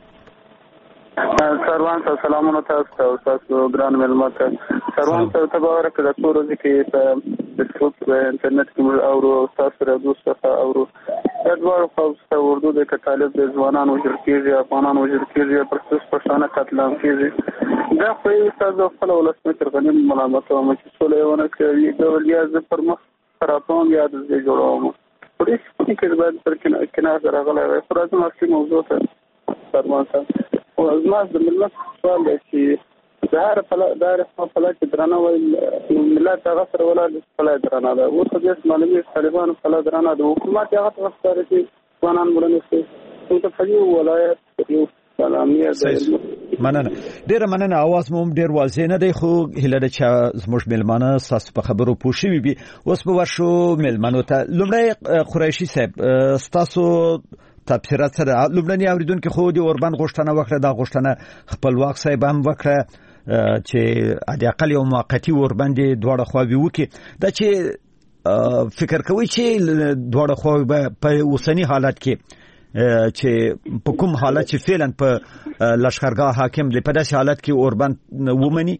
سروان ته سلامونه تاسو ګران ملمت سروان ته تبارک د ټول ځکه په فیسبوک او انټرنیټ کې اورو تاسو سره دوست اورو ادوار خاصه اردو د طالب د ځوانانو وجرکیږي افغانانو وجرکیږي پرسس پښتانه قتلام کیږي دا خو تاسو خپل ولسمشر غنیم ملامت او چې سولېونه کوي د ولیاز پر مخ خرابون یاد دې جوړوم پولیس کې باید پر کنار راغلی فرض مارشي موضوع ته سروان ته او ازماز د ملت سوال دی چې دار فلک درانه وای ملت هغه سره ولا فلک درانه ده او څه د معلومي طالبان فلک درانه ده حکومت هغه تفسیر چې قانون بلنسي څه په یو ولایت یو سلاميه ده مننه ډیره مننه आवाज مو ډیر واضح نه دی خو هله د چا زموږ ملمانه تاسو په خبرو پوښیوي بي اوس به ورشو ملمانو ته لومړی قریشي صاحب تاسو تفسیرات سره لومړنی اوریدونکو خو د اوربان غوښتنه وکړه دا غوښتنه خپلواک صاحب هم وکړه چې د اقل یو موقتی اوربان دي دواړه خواوي وکي دا چې فکر کوي چې دواړه خواوي په اوسنی حالت کې چې په کوم حالت چې فعلا په لشکرګاه حاکم دی په داسې حالت کې اوربان ومني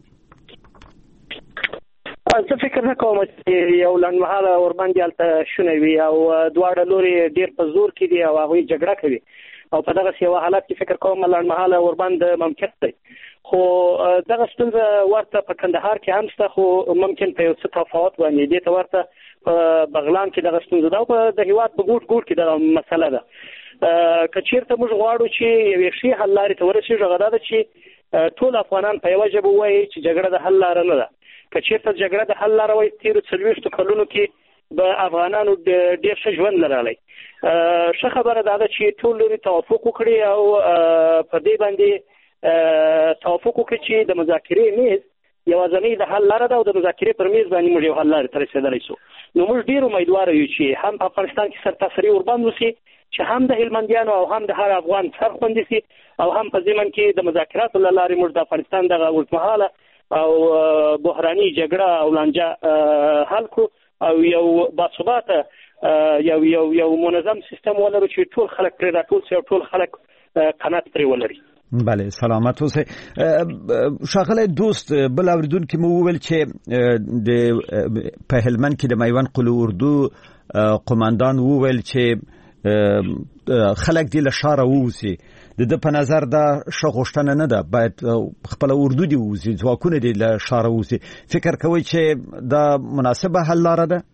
زه فکر نه کوم چې یو لنډمهاله اوربند دلته شونه وي او دواړه لوري ډیر په زور کې دي او هغه جګړه کوي او په دغه یو حالت کې فکر کوم لنډمهاله اوربند ممکن دی خو دغه ستونزه ورته په کندهار کې هم شته خو ممکن په یو څه تفاوت باندې دي ته ورته په بغلان کې دغه ستونزه ده او د هیواد په ګوټ کې دغه مسله ده کچیرته موږ غواړو چې یو شی حل لارې ته ورسېږو هغه ده چې ټول افغانان په یو ژبه وایي چې جګړه د حل لاره نه ده کچیرته جګړه د حل لاره وایي تیر 40 کلونو کې به افغانانو ډېر ښه ژوند لرلی ښه خبره ده چې ټول لري توافق وکړي او په دې باندې توافق وکړي چې د مذاکرې میز یوازینی د حل لاره ده او د مذاکرې پر میز باندې موږ یو حل لاره ته رسېدلی شو نو موږ ډېر امیدواره یو چې هم په افغانستان کې سرتاسري اوربند وشي چې هم د هلمندیانو او هم د هر افغان سر خوندي شي او هم په ضمن کې د مذاکراتو له لارې موږ د افغانستان دغه اوږدمهاله او بحراني جګړه او لانجه حل کړو او یو باثباته یو منظم سیستم ولرو چې ټول خلک پرې راټول شي او ټول خلک قناعت پرې ولري بله سلامت اوسئ شاغله دوست بل اوریدونکو مو ویل چې د په هلمند کې د میوند قلو اردو قوماندان وویل چې خلک دی له شاره ووسی د په نظر دا شغوشتنه نه ده باید خپل اردو دی ووسی ځواکونه دی له شاره ووسی فکر کوي چې دا مناسبه حل لاره ده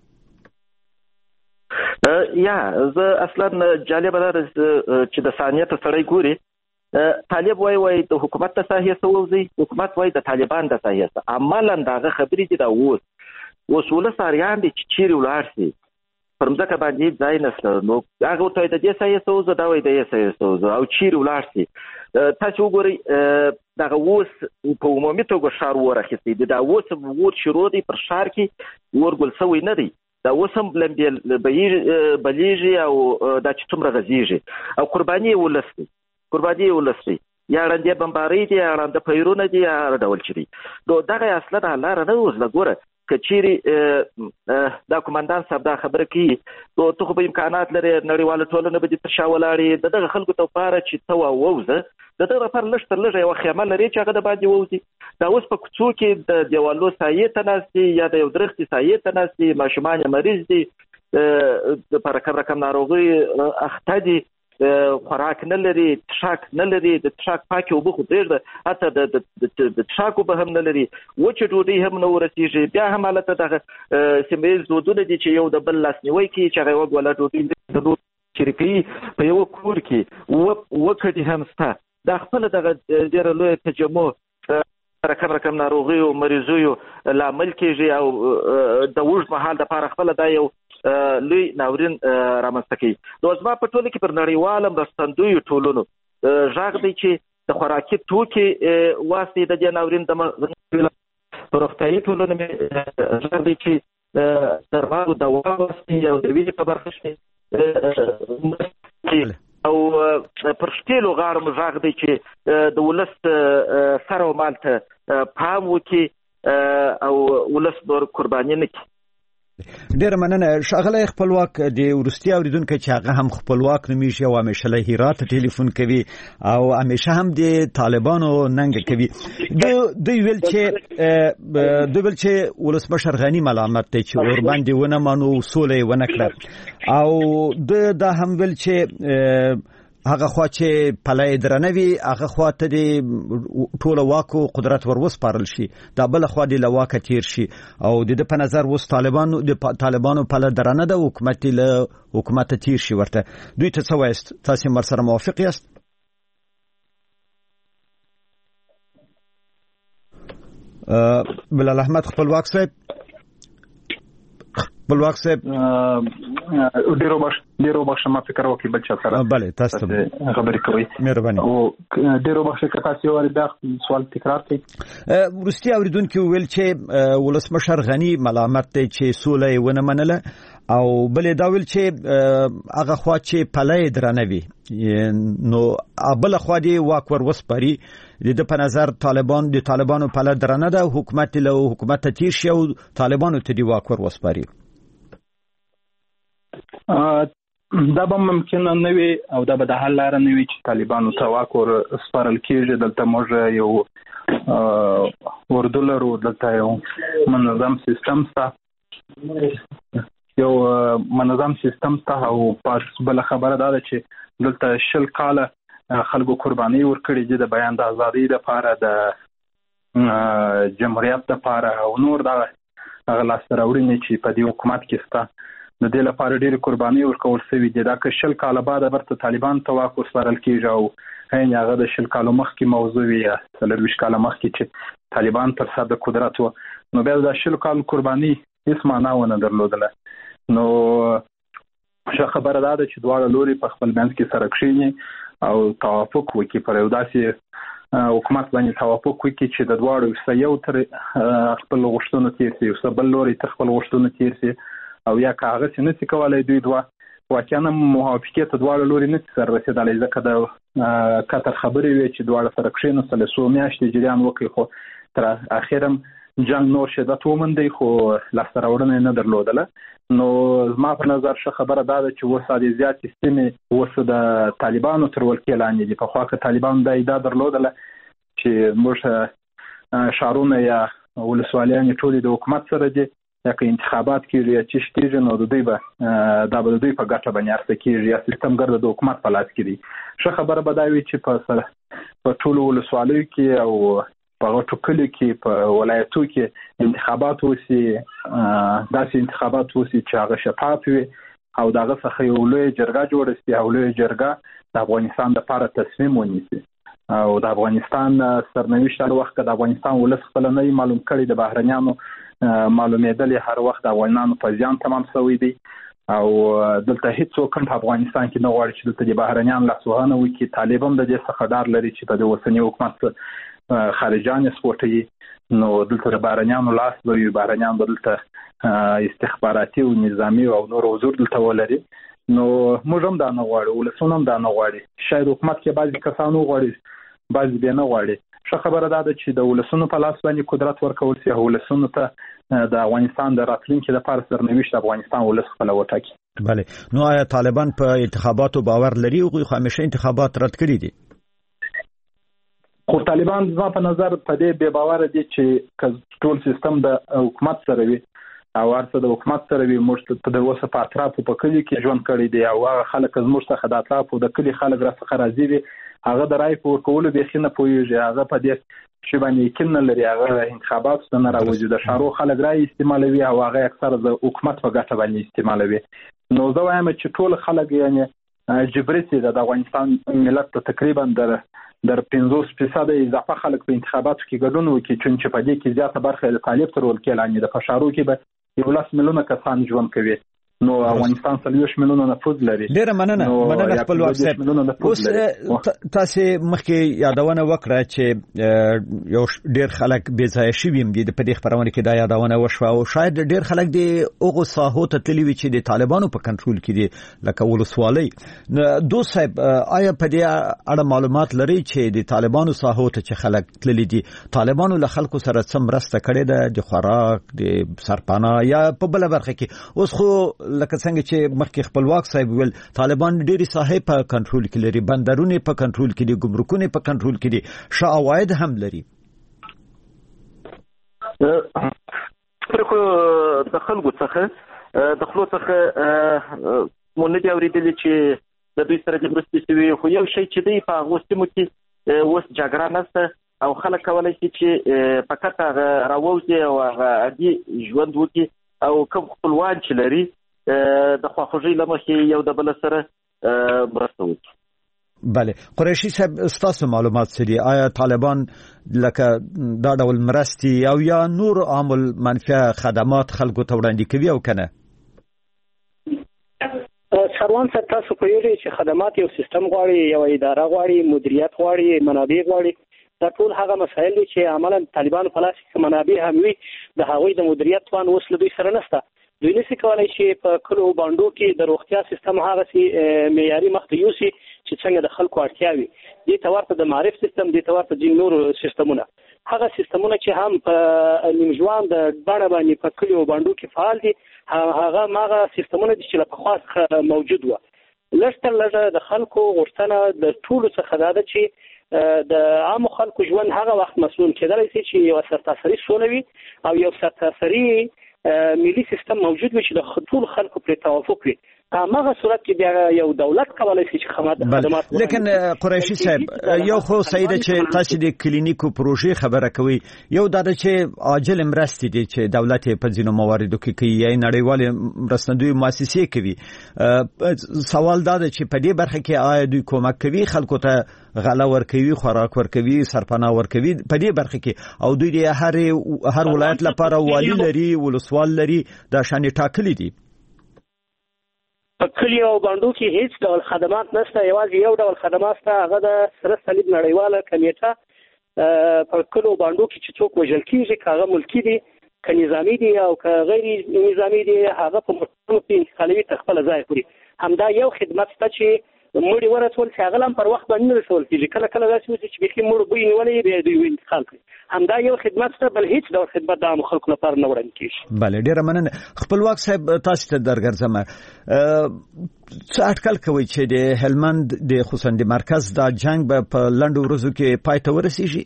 یا زه اصلا جالب ده چې د ثانیه ته سړی ګوري طالب وای د حکومت ته صحیح سوځي حکومت وای د طالبان د صحیح عملاً دغه خبرې دي دا وصول ساریان دي چې چیرې ولاړ شي پرمځکه باندې ځای نشته نو هغه ته د دې صحیح سوځي دا وای د یې صحیح سوځي او چیرې ولاړ شي تاسو وګورئ دغه وس په عمومي توګه شار ورخصي دي دا وس ور شروع دي پر شار کې ورګل سوی نه دي دا وسم بلیږي او دا چې څومره غزيږي او قرباني ولسي یا ړندې بمبارۍ دي یا ړنده پیرونه دي یا هر ډول چې دي نو دغه اصلا لاره نه اوس لګوره کچيري دا کمانډان صاحب دا خبره کوي نو ته خو به امکانات لري نړیواله ټولنه به دې تر شا ولاړې دغه خلکو ته لپاره چې ته ووځه دغه لپاره لږ تر لږه یوه خیمه لري چې هغه د باندې ووځي دا اوس په کوڅو کې د دیوالو سایې ته ناست دي یا د یو درختي سایې ته ناست دي ماشومان یې مریض دي د رقم ناروغۍ اخته دي خوراک نه لري تشاک نه لري د تشاک پاکي اوبه خو پرېږده حتی د تشاک اوبه هم نه لري وچه ډوډۍ هم نه ورسېږي بیا هم هلته دغه سیمه ییز دودونه دي چې یو د بل لاسنیوی کوي چې هغه یوه ګوله ډوډۍ د نور شریکوي په یوه کور کې اووه کډې هم شته دا خپله دغه ډېره لویه تجمع رقم ناروغیو مریضیو لامل کېږي او د اوږد مهال دپاره خپله دا یو لوی ناورین رامنځته کوي نو زما په ټوله کې پر نړیواله مرستندویو ټولنو غږ دی چې د خوراکي توکي واسطې د دې ناورین په روغتیایي ټولنو مې غږ دی چې درملو دوا واسطې او د وینې په برخه کې او پر شتیلو غاړو مې غږ دی چې د ولس سر او مال ته پام وکړي او ولس نور قرباني نه کړي ډیر مننه ښاغلی خپلواک د وروستي اوریدونکو چې هغه هم خپلواک نومیږي او همیشه له هرات ټلیفون کوي او همیشه هم د طالبانو ننګ کوي دوی ویل چې ولسمشر غنی ملامت دی چې ورباندې ونه مانو سولې ونه کړه او دا هم ویل چې هغه خوا چې پلای درنوي هغه خوا ته د ټوله واکو قدرت وروسپارل شي دا بل خوا د لواکه تیر شي او د په نظر وس طالبانو پلای درنه ده حکومت له حکومت تیر شي ورته دوی ته څه وایست تاسو مر سره موافق یاست بلال احمد خپلواک صاحب ډیرو بخښه ما فکر وکړ بل چا سره بله تاسو خبرې کوي مهرباني او ډیرو بخښه که تاسو یو بیا سوال تکرار کړئ وروستي اوریدونکو ویل چې ولسمشر غنی ملامت دی چې سوله یې ونه منله او بلې دا ویل چې هغه خوا چې پلای درنوي نو بل خوا دی واک ور وسپاري د په نظر طالبانو پلای درنه ده حکومت تیر شي او طالبانو ته دی واک ور وسپاري دا به ممکن نه وي او دا به د حل لاره نه وي چې طالبانو ته واک ور سپارل کېږي دلته موږ یو اردو لرو دلته یو منظم سیستم شته او بله خبره دا ده چې دلته 20 کاله خلکو قرباني ورکړي دي د بیان د ازادۍ لپاره د جمهوریت لپاره او نور دغه لاسته راوړنې چې په دې حکومت کې شته د دې لپاره ډېرې قرباني ورکول شوي دي دا که 20 کاله بعد ورته طالبان ته واک وسپارل کېږي او هغه د 20 کالو مخکې موضوع وي یا 40 کاله مخکې چې طالبان تر سر د قدرت و نو بیا د 20 کالو قرباني هیڅ معنا ونه درلودله نو ښه خبره دا ده چې دواړه لوري په خپل منځ کې سره کښېني او توافق وکړي پر یو داسې حکومت باندې توافق وکړي چې د دواړو یو تر خپل غوښتنو تېر شي یو بل لوري تر خپل غوښتنو تېر شي او یا که هغه څه نشي کولی دوی دوه واقعا موافقې ته دواړه لوري نشي سره رسېدلی ځکه د قطر خبرې وې چې دواړه سره کښېنستل څو میاشتې جریان وکړي خو تر اخره جنګ نور شدت وموندی خو لاسته راوړنه نه درلودله نو زما په نظر ښه خبره دا ده چې اوس ډېرې زیاتې سیمې اوس د طالبانو تر ولکې لاندې دي پخوا که طالبانو دا ادعا درلودله چې موږ ښارونه یا ولسوالیانې ټولې د حکومت سره دي یا که انتخابات کېږي یا چې کېږي نو د دوی به دا به د دوی په ګټه باندې عرضه کېږي یا سیستم ګرده د حکومت په لاس کې دي ښه خبره به دا وي چې په ټولو ولسوالیو کې او په غټو کلیو کې په ولایتو کې انتخابات وشي داسې انتخابات وشي چې هغه شفاف وي او د هغه څخه یو لوی جرګه جوړه شي او لوی جرګه د افغانستان لپاره تصمیم ونیسي او د افغانستان سرنوشت هر وخت د افغانستان ولس خپل نه معلوم کړي د بهرنیانو معلومېدل هر وخت د افغانانو په زیان تمام شوی دی او دلته هیڅوک په افغانستان کې نه غواړي چې دلته د بهرنیان لاسوهنه وکړي طالب هم د دې څخه ډار لري چې په د اوسني حکومت خارجان سپورټي نو دلته د بهرنیانو لاس به وي بهرنیان به دلته استخباراتي او نظامي او نور حضور دلته ولري نو موږ هم دا نه غواړو ولسونه هم دا نه غواړي شاید حکومت کې بعضې کسان وغواړي بعض به نه غواړي ښه خبره ده چې د ولسونو په لاس باندې قدرت ورکول شي ولسونو ته د افغانستان د راتلونکي لپاره سرنوشت افغانستان ولس خپل وټاکي. بله نو آیا طالبان په انتخاباتو باور لري او همیشه انتخابات رد کړي دي؟ خو طالبان زما په نظر په دې بے باور دي چې ټول سیستم د حکومت سره وي او ورته د حکومت سره وي موږ په د وسه په اطرافو په کلی کې ژوند کړی دی او هغه خلک زموږ څخه د اطرافو د کلی خلک راڅخه راځي وي هغه د رای په ورکولو به خنه پويږي هغه په دې چې باندې کینه لري هغه انتخابات څنګه راوځي د شارو خلک رای استعمالوي او هغه اکثر د حکومت په ګټه باندې استعمالوي. نو زه وایم چې ټول خلک یعنی جبرتي د افغانستان ملت ته تقریبا در 50% اضافه خلک په انتخاباتو کې ګډون وکړي چې په دې کې زیاته برخه د طالب تر ولکې لاندې د فشارو کې به 11 میلیونه کسان ژوند کوي. نو افغانستان 30 میلیونه نفوذ لري. ډیره مننه خپل واسط. اوس تاسو مخکې یادونه وکړه چې یو ډیر خلک بې ځای شوي دي په دې خبرونه کې دا یادونه وشوه او شاید ډیر خلک د اوغه ساحو ته تللی وي چې د طالبانو په کنټرول کې دي لکه ولسوالۍ. دوست صاحب آیا په دې اړه معلومات لري چې د طالبانو ساحو ته چې خلک تللی دي طالبانو له خلکو سره څه مرسته کړې ده د خوراک د سرپناه یا په بل برخه کې؟ اوس خو لکه څنګه چې مخکې خپلواک صاحب ویل طالبان ډېری ساحې په کنټرول کې لري بندرونه په کنټرول کې دي ګمرکونه په کنټرول کې دي شاوید هم لري. پرخو د خلکو څخه د خلکو څخه مونږ نه اوریدل چې د دوی سره د مرستې سوي خو یو شی چې دی په غوښتنو کې اوس جګړه نشته او خلک کولای شي چې فقط راووځي او عادي ژوند وکړي او کوم خپلوان چې لري د خواخوږۍ لمخې یو د بل سره مرسته وکړي. بله قریشي صاحب ستاسو معلومات څه دي؟ آیا طالبان لکه دا ډول مرستې او یا نور عامل منفعه خدمات خلکو ته وړاندې کوي او کنه؟ سروان صاحب تاسو کویږي چې خدمات یو سیستم غواړي یو اداره غواړي مدیریت غواړي منابع غواړي دا ټول هغه مسایل دي چې عملاً طالبان په لاس کې منابع هم وي د هغوی د مدیریت توان اوس له دوی سره نشته. دوی نشي کولای چې په کلو باندو کې د روغتیا سیستم هغه سي معیاري مخته یوسي چې څنګه د خلکو اړتیا وي. دې تورته د معرف سیستم دې تورته د نور سیستمونه هغه سیستمونه چې هم په نیمژوان د باندې باندې په کلو باندو کې فعال دي هغه ماغه سیستمونه چې په خاص موجود و. لږ لږ د خلکو غوښتنه د ټولو څخه ده چې د عام خلکو ژوند هغه وخت مسؤل کېدلی شي چې یو سرتاسري سولوي او یو سرتاسري ملي سیستم موجود وي چې د ټول خلکو پر توافق وي. هغه صورت کې بیا یو دولت کولای شي چې خدمات لیکن قریشي صاحب یو خو سیده چې تاسو د کلینیکو پروژې خبره کوي یو دا چې عاجل مرستې دي چې دولت په ځینو مواردو کې کوي یا نړیوال مرستندوی مؤسسې کوي. سوال دا چې په دې برخه کې آیا دوی کومک کوي خلکو ته غلا ورکوي خوراک ورکوي سرپناه ورکوي په دې برخه کې او دوی د هر ولایت لپاره والی لري ولسوال لري دا شان ټاکلي دي؟ په کلیو او باندو کې هیڅ ډول خدمات نشته یوازې یو ډول خدمات شته هغه د سره صلیب نړیواله کمیټه په کلیو باندو کې چې څوک وژل کیږي هغه ملکی دي که نظامی دي او که غیر نظامی دي هغه په مرتبه کې انتقالوي خپل ځای پوري همدا یو خدمت شته چې مړي ورسول چې هغه هم پر وخت باندې رسول کیږي کله کله داسې وي چې بيخي مړ بوی نیولې به دوی انتقال کوي همدا یو خدمت ته بل هیڅ ډول خدمت د عام خلکو لپاره نه وړاندې کیږي. بله ډیره مننه خپلواک صاحب تاسو ته درګرځم څه اټکل کوي چې د هلمند د خصوصا د مرکز دا جنگ به په لنډو ورځو کې پای ته ورسیږي؟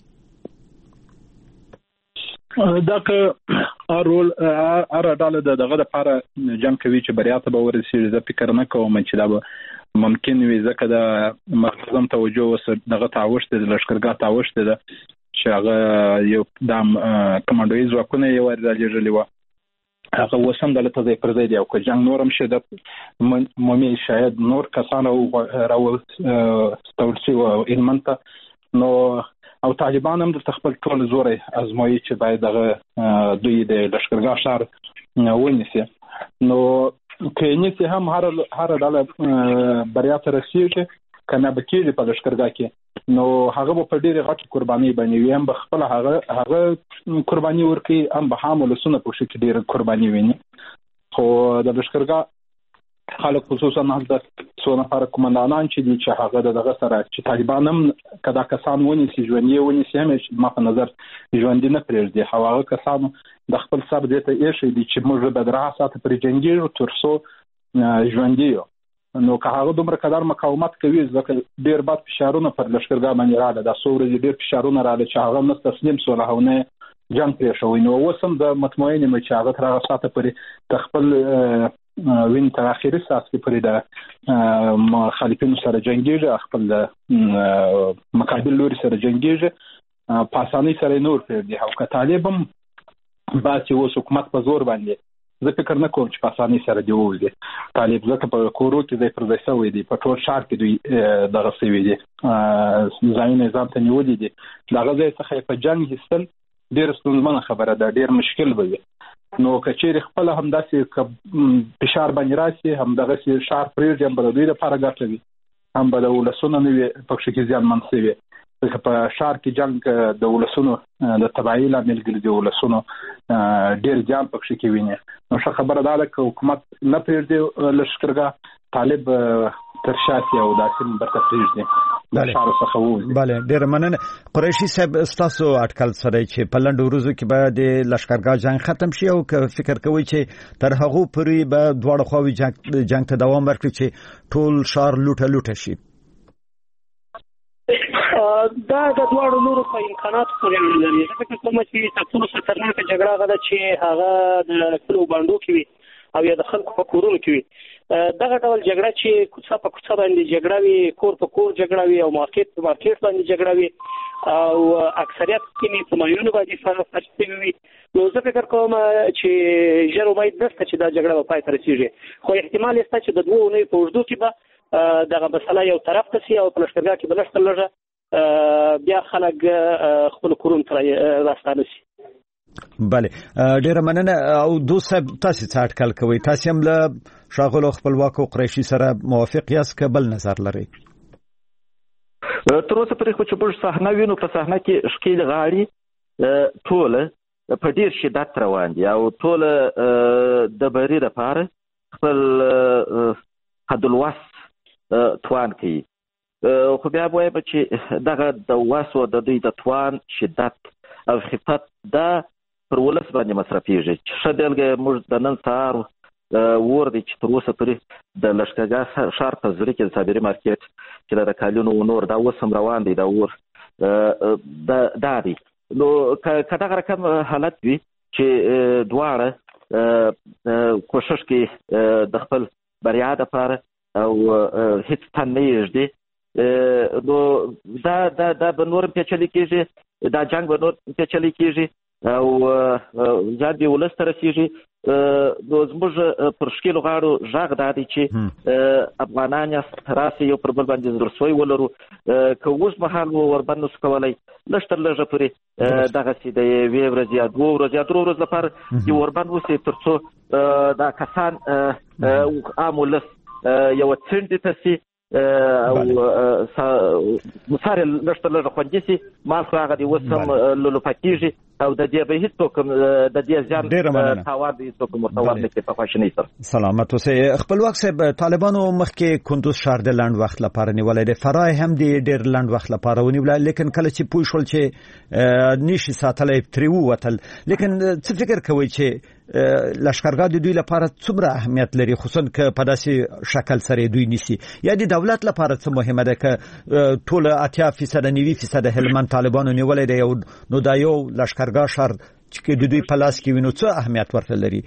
دا که رول ډاله دغه لپاره جنگ کوي چې بریا ته به ورسیږي زه فکر نه کوم چې دا به ممکن وي ځکه د مرکزم توجه وسه دغه تاوشته د لشکرګاه تاوشته ده چې هغه یو د کمانډوي ځواکونه یو راځي و هغه وسم د لته ځای پر ځای دی او که جنگ نورم شه د ممي شاید نور کسان راو ستورسي او المنطقه نو او طالبان هم د خپل ټول زور ازمایي چې باید دغه دوی د لشکرګاه شهر ونیسي. نو کینې هم هر ډاله بریا ته رسیږي کنه بکیږي په لشکرګاه کې نو هغه په ډېر غټ قرباني باندې ویم به خپل هغه قرباني ورکي هم به هم ولسونه په شکل ډېر قرباني ویني خو د لشکرګاه خلک خصوصا هلته څو نفر کمانډانان چې هغه دغه سره چې طالبان هم کدا کسان ونیسي ژوندي ونیسي هم ما په نظر ژوندي نه پرېږدي هغه کسانو د خپل سر دې ته ایښی دي چې موږ به درې ساعته پرې جنګېږو تر څو ژوندي یو نو که هغه دومره قدر مقاومت کوي ځکه ډېر بد فشارونه پر لښکرګاه باندې راغله دا څو ورځې ډېر فشارونه راغله چې هغه نه تسلیم شول او نه جنګ پرېښوی نو اوس هم د مطمئن یم چې هغه تر هغه ساعته پورې د خپل وین تر اخري ساعت کې پورې د مخالفینو سره جنګېږي خپل د مقابل لوري سره جنګېږي په اسانۍ سره نور پرېږدي او که طالب هم باسي اوس حکومت په زور باندې زه فکر نه کوم چې په اسانۍ سره دی ووځي طالب ځکه په کورو کې ځای پر ځای شوی دی په ټول ښار کې دوی دغه شوي دي ځایونه ځان ته نیولي دي د هغه ځای څخه په جنګ ایستل ډېره ستونزمنه خبره ده ډېر مشکل به وي نو که چیرې خپله همداسې فشار باندې راشي همدغسې ښار پرېږدي هم به د دوی دپاره ګټه وي هم به د ولسونو نه وي پکښې کې زیانمن شوي ځکه په ښار کې جنګ د ولسونو د تباهۍ لامل ګرځي ولسونو ډېر زیان پکښې کې ویني نو ښه خبره دا ده که حکومت نه پرېږدي لښکرګاه طالب تر شاسي او داسې برته پرېږدي بله ډېره مننه قریشي صاحب ستاسو اټکل سره چې په لنډو ورځو کې به د لښکرګاه جنګ ختم شي او که فکر کوئ چې تر هغو پورې به دواړه خواوې جنګ ته دوام ورکړي چې ټول ښار لوټه شي دا د دواړو لورو په امکاناتو پورې اړه لري ځکه کومه چې تر ټولو خطرناکه جګړه هغه ده چې هغه د کلو بانډو کې وي او یا د خلکو په کورونو کې وي دغه ډول جګړه چې کوڅه په کوڅه باندې جګړه وي کور په کور جګړه وي او مارکیټ په مارکیټ باندې جګړه وي او اکثریت کې په مایونو باندې فرض شوی وي نو زه فکر کوم چې ژر امید نشته چې دا جګړه به پای ته رسیږي خو احتمال شته چې د دوه اونیو په اوږدو کې به دغه مسله یو طرف ته شي او په لښکرګاه کې به لږه بیا خلک خپل کورونو ته راستانه شي بله ډیره مننه او دوست تاسو څه اټکل کوئ تاسو هم له ښاغلو خپلواکو قریشي سره موافق یاست که بل نظر لرئ تر اوسه پرې خو چې موږ صحنه وینو په صحنه کې ښکېل غاړي ټوله په ډېر شدت روان دي او ټوله د بري لپاره خپل حد الوس توان کوي خو بیا وایم چې دغه د وسو د دوی د توان شدت او خفت دا پر ولس باندې مصرفېږي چې ښه بېلګه موږ د نن سهار ور دی چې تر اوسه پورې د لښکرګاه ښار په زړه کې د صابري مارکیټ چې د کالونو نور دا اوس هم روان دی دا ور دا دی نو که دغه رقم حالت وي چې دواړه کوشش کوي د خپل بریا دپاره او هیڅ تن نه یږدي نو دا به نور پیچلی کېږي دا جنګ به نور پیچلی کېږي او زیات به ولس ته رسېږي نو زموږ پر ښکېلو غاړو غږ دا دی چې افغانان یاست راسئ یو پر بل باندې زړسوی ولرو که اوږد مهال وربند نشو کولی لږ تر لږه پورې دغسې د یوې ورځې یا دوه ورځې یا درو ورځو لپاره یو وربند وسي تر څو دا کسان عام ولس یوه څنډې ته سي او مسار لږ تر لږه خوندي سي مال خو هغه د اوس هم لولوپه کېږي او د دې به هېڅوک د دې زیان تاوان د هېڅوک مرتوان نه کوي په خواشینۍ سره سلامت اوسئ خپلواک صاحب طالبانو مخکې کندوز ښار د لنډ وخت لپاره نیولی دی فرای هم د ډېر لنډ وخت لپاره ونیولی لیکن کله چې پوه شول چې نشي ساتلی ترې ووتل لیکن څه فکر کوئ چې لښکرګاه د دوی لپاره څومره اهمیت لري خصوصا که په داسې شکل سره دوی نیسي یا د دولت لپاره څه مهمه ده که ټول 80% 90% هلمند طالبانو نیولی دی نو دا یو لښکرګاه ښار چې د دوی په لاس کې وي نو څه اهمیت ورته لري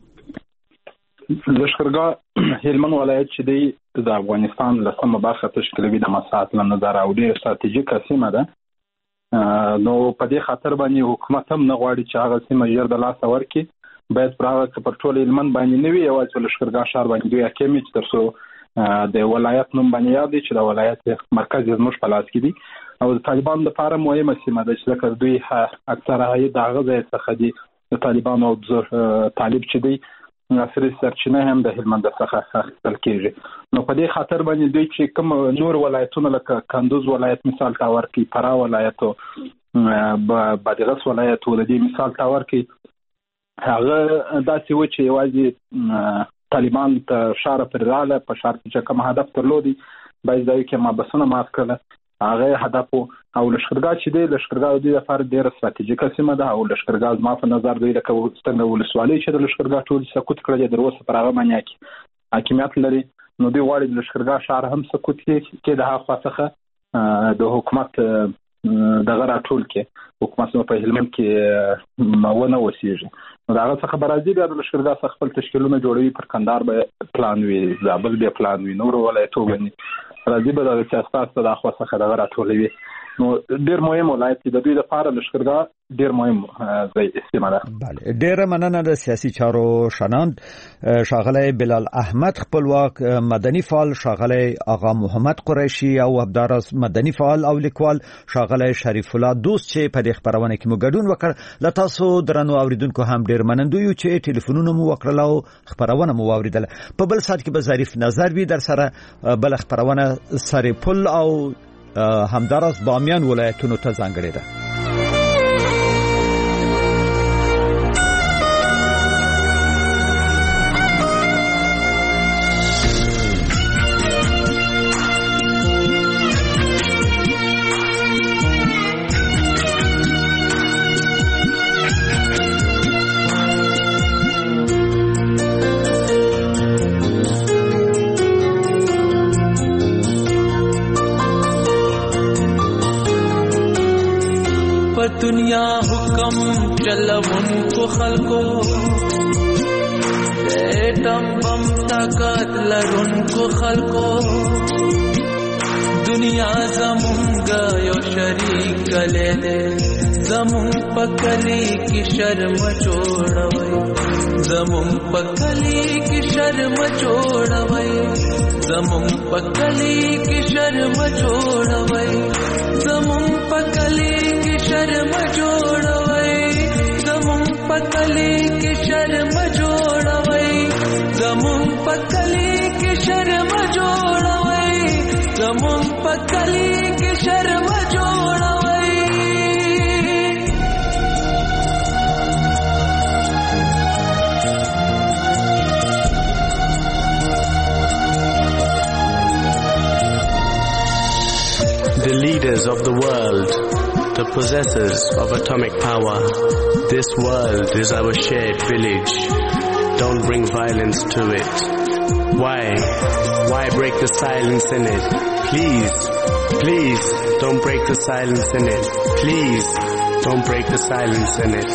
لښکرګاه هلمند ولایت چې دی د افغانستان لسمه برخه تشکیلوي د مساحت له نظره او ډېره ستراتیژیکه سیمه ده نو په دې خاطر باندې حکومت هم نه غواړي چې هغه سیمه ژر د لاسه ورکړي باید پر هغه پر ټول هلمند باندې نه وي یوازې په لښکرګاه ښار باندې دوی حاکم وي چې تر څو د ولایت نوم باندې یاد دی چې د ولایت مرکز یې زموږ په لاس کې دی او د طالبانو لپاره مهمه سیمه ده چې ځکه دوی اکثره عاید د هغه ځای څخه دي د طالبانو او طالب چې دی اصلي سرچینه هم د هلمند څخه اخیستل کېږي نو په دې خاطر باندې دوی چې کوم نور ولایتونه لکه کندوز ولایت مثال ته ورکړي فراه ولایت او بادغیس ولایت د دې مثال ته ورکړي هغه داسې و چې یوازې طالبان ته شاره پر رااله په شار کې کوم هدف درلودي باید ځای کې ما بسونه مات کړل هغه هدف او لشکرګاه چې دی لشکرګاه د لپاره ډیره ستراتیژیکه سیمه ده او لشکرګاه ما په نظر دی لکه څنګه ولسوالۍ چې د لشکرګاه ټول سقوط کړل د روسه پر هغه باندې حاکمیت لري نو دی غواړي د لشکرګاه شهر هم سقوط کې د هغه خاصه د حکومت دغه راټول کې حکومت په هلمند کې ماونه وسیږي نو دا څه برازي د لشکرګاه څخه خپل تشکیلونه جوړوي پر کندهار به پلان وي زابل به پلان وي نور ولایتونه راځي به د سیاست د اخوا څخه دغه راټولوي نو ډیر مهم ولایت دی د دوی لپاره لشکرګاه ډیر مهم ځای استعمال ده. بله ډیر مننه د سیاسي چارو شناند شاغلی بلال احمد خپلواک مدني فعال شاغلی آقا محمد قریشی او عبدالراز مدني فعال او لیکوال شاغلی شریف الله دوست چې په دې خبرونه کې مو ګډون وکړ ل تاسو درنو اوریدونکو هم ډیر منندوی چې ټلیفونونه مو وکړل او خبرونه مو واوریدل په بل سات کې به ظریف نظر وی در سره بل خبرونه سره پل او همدارس بامیان ولایتونو ته ځانګړې ده. दुनिया हुक्म चलवन को खलको एटम बम ताकत लरुन को खलको दुनिया जमुंगा यो शरीक ले ले जमुं पकली की शर्म छोड़वई जमुं पकली की शर्म छोड़वई जमुं पकली की शर्म छोड़वई जमुं पकली की शर्म छोड़वई जमुं पकली की शर्म छोड़वई जमुं पकली की शर्म छोड़वई जमुं पकली की शर्म छोड़वई. The leaders of the world, the possessors of atomic power, this world is our shared village. Don't bring violence to it. Why break the silence in it? Please, don't break the silence in it. Please, don't break the silence in it.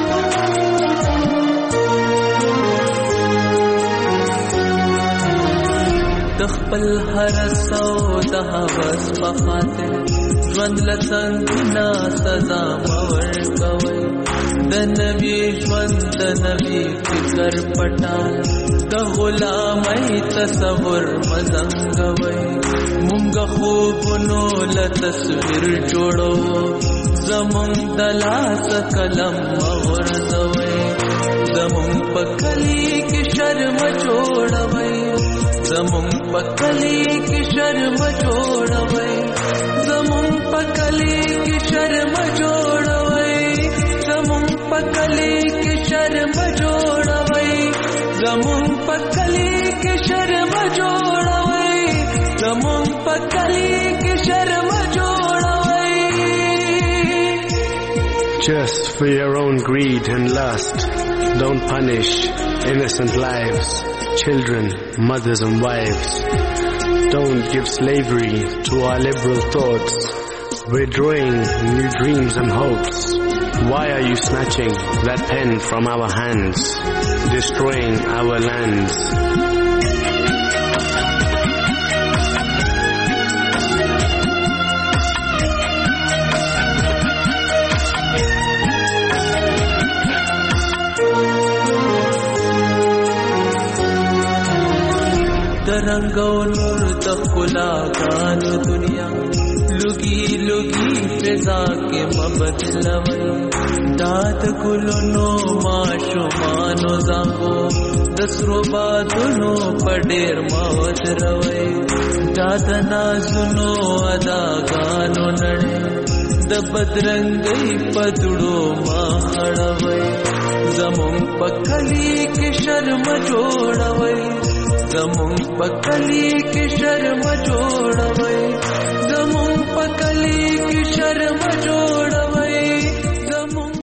دخپل هر سو د هوس په خاطر ژوند له څنګه سزا مور کوي د نبی ژوند د نبی فکر پټال د غلامۍ تصور مزنګوي مونږ خوبونو له تصویر جوړو زمون د لاس قلم ورځوي زمون په کلی کې شرم جوړوي زمون پکلی کی شرم جوړوي زمون پکلی کی شرم جوړوي زمون پکلی کی شرم جوړوي زمون پکلی کی شرم جوړوي زمون پکلی کی شرم جوړوي. Just for your own greed and lust, don't punish innocent lives. Children, mothers and wives, don't give slavery to our liberal thoughts. We're drawing new dreams and hopes. Why are you snatching that pen from our hands, destroying our lands? रंगो नूर तखुला गान दुनिया लुगी लुगी फिजा के मबदलवई दाद गुलनो माशो मानो जागो दसरो बादनो पडेर मौज रवई दाद नाजुनो अदा गानो नड़े د بدرنګي پدړو ما خړوي زمون پکلی کې شرم جوړوي زمون پکلی کې شرم جوړوي زمون پکلی کې شرم جوړوي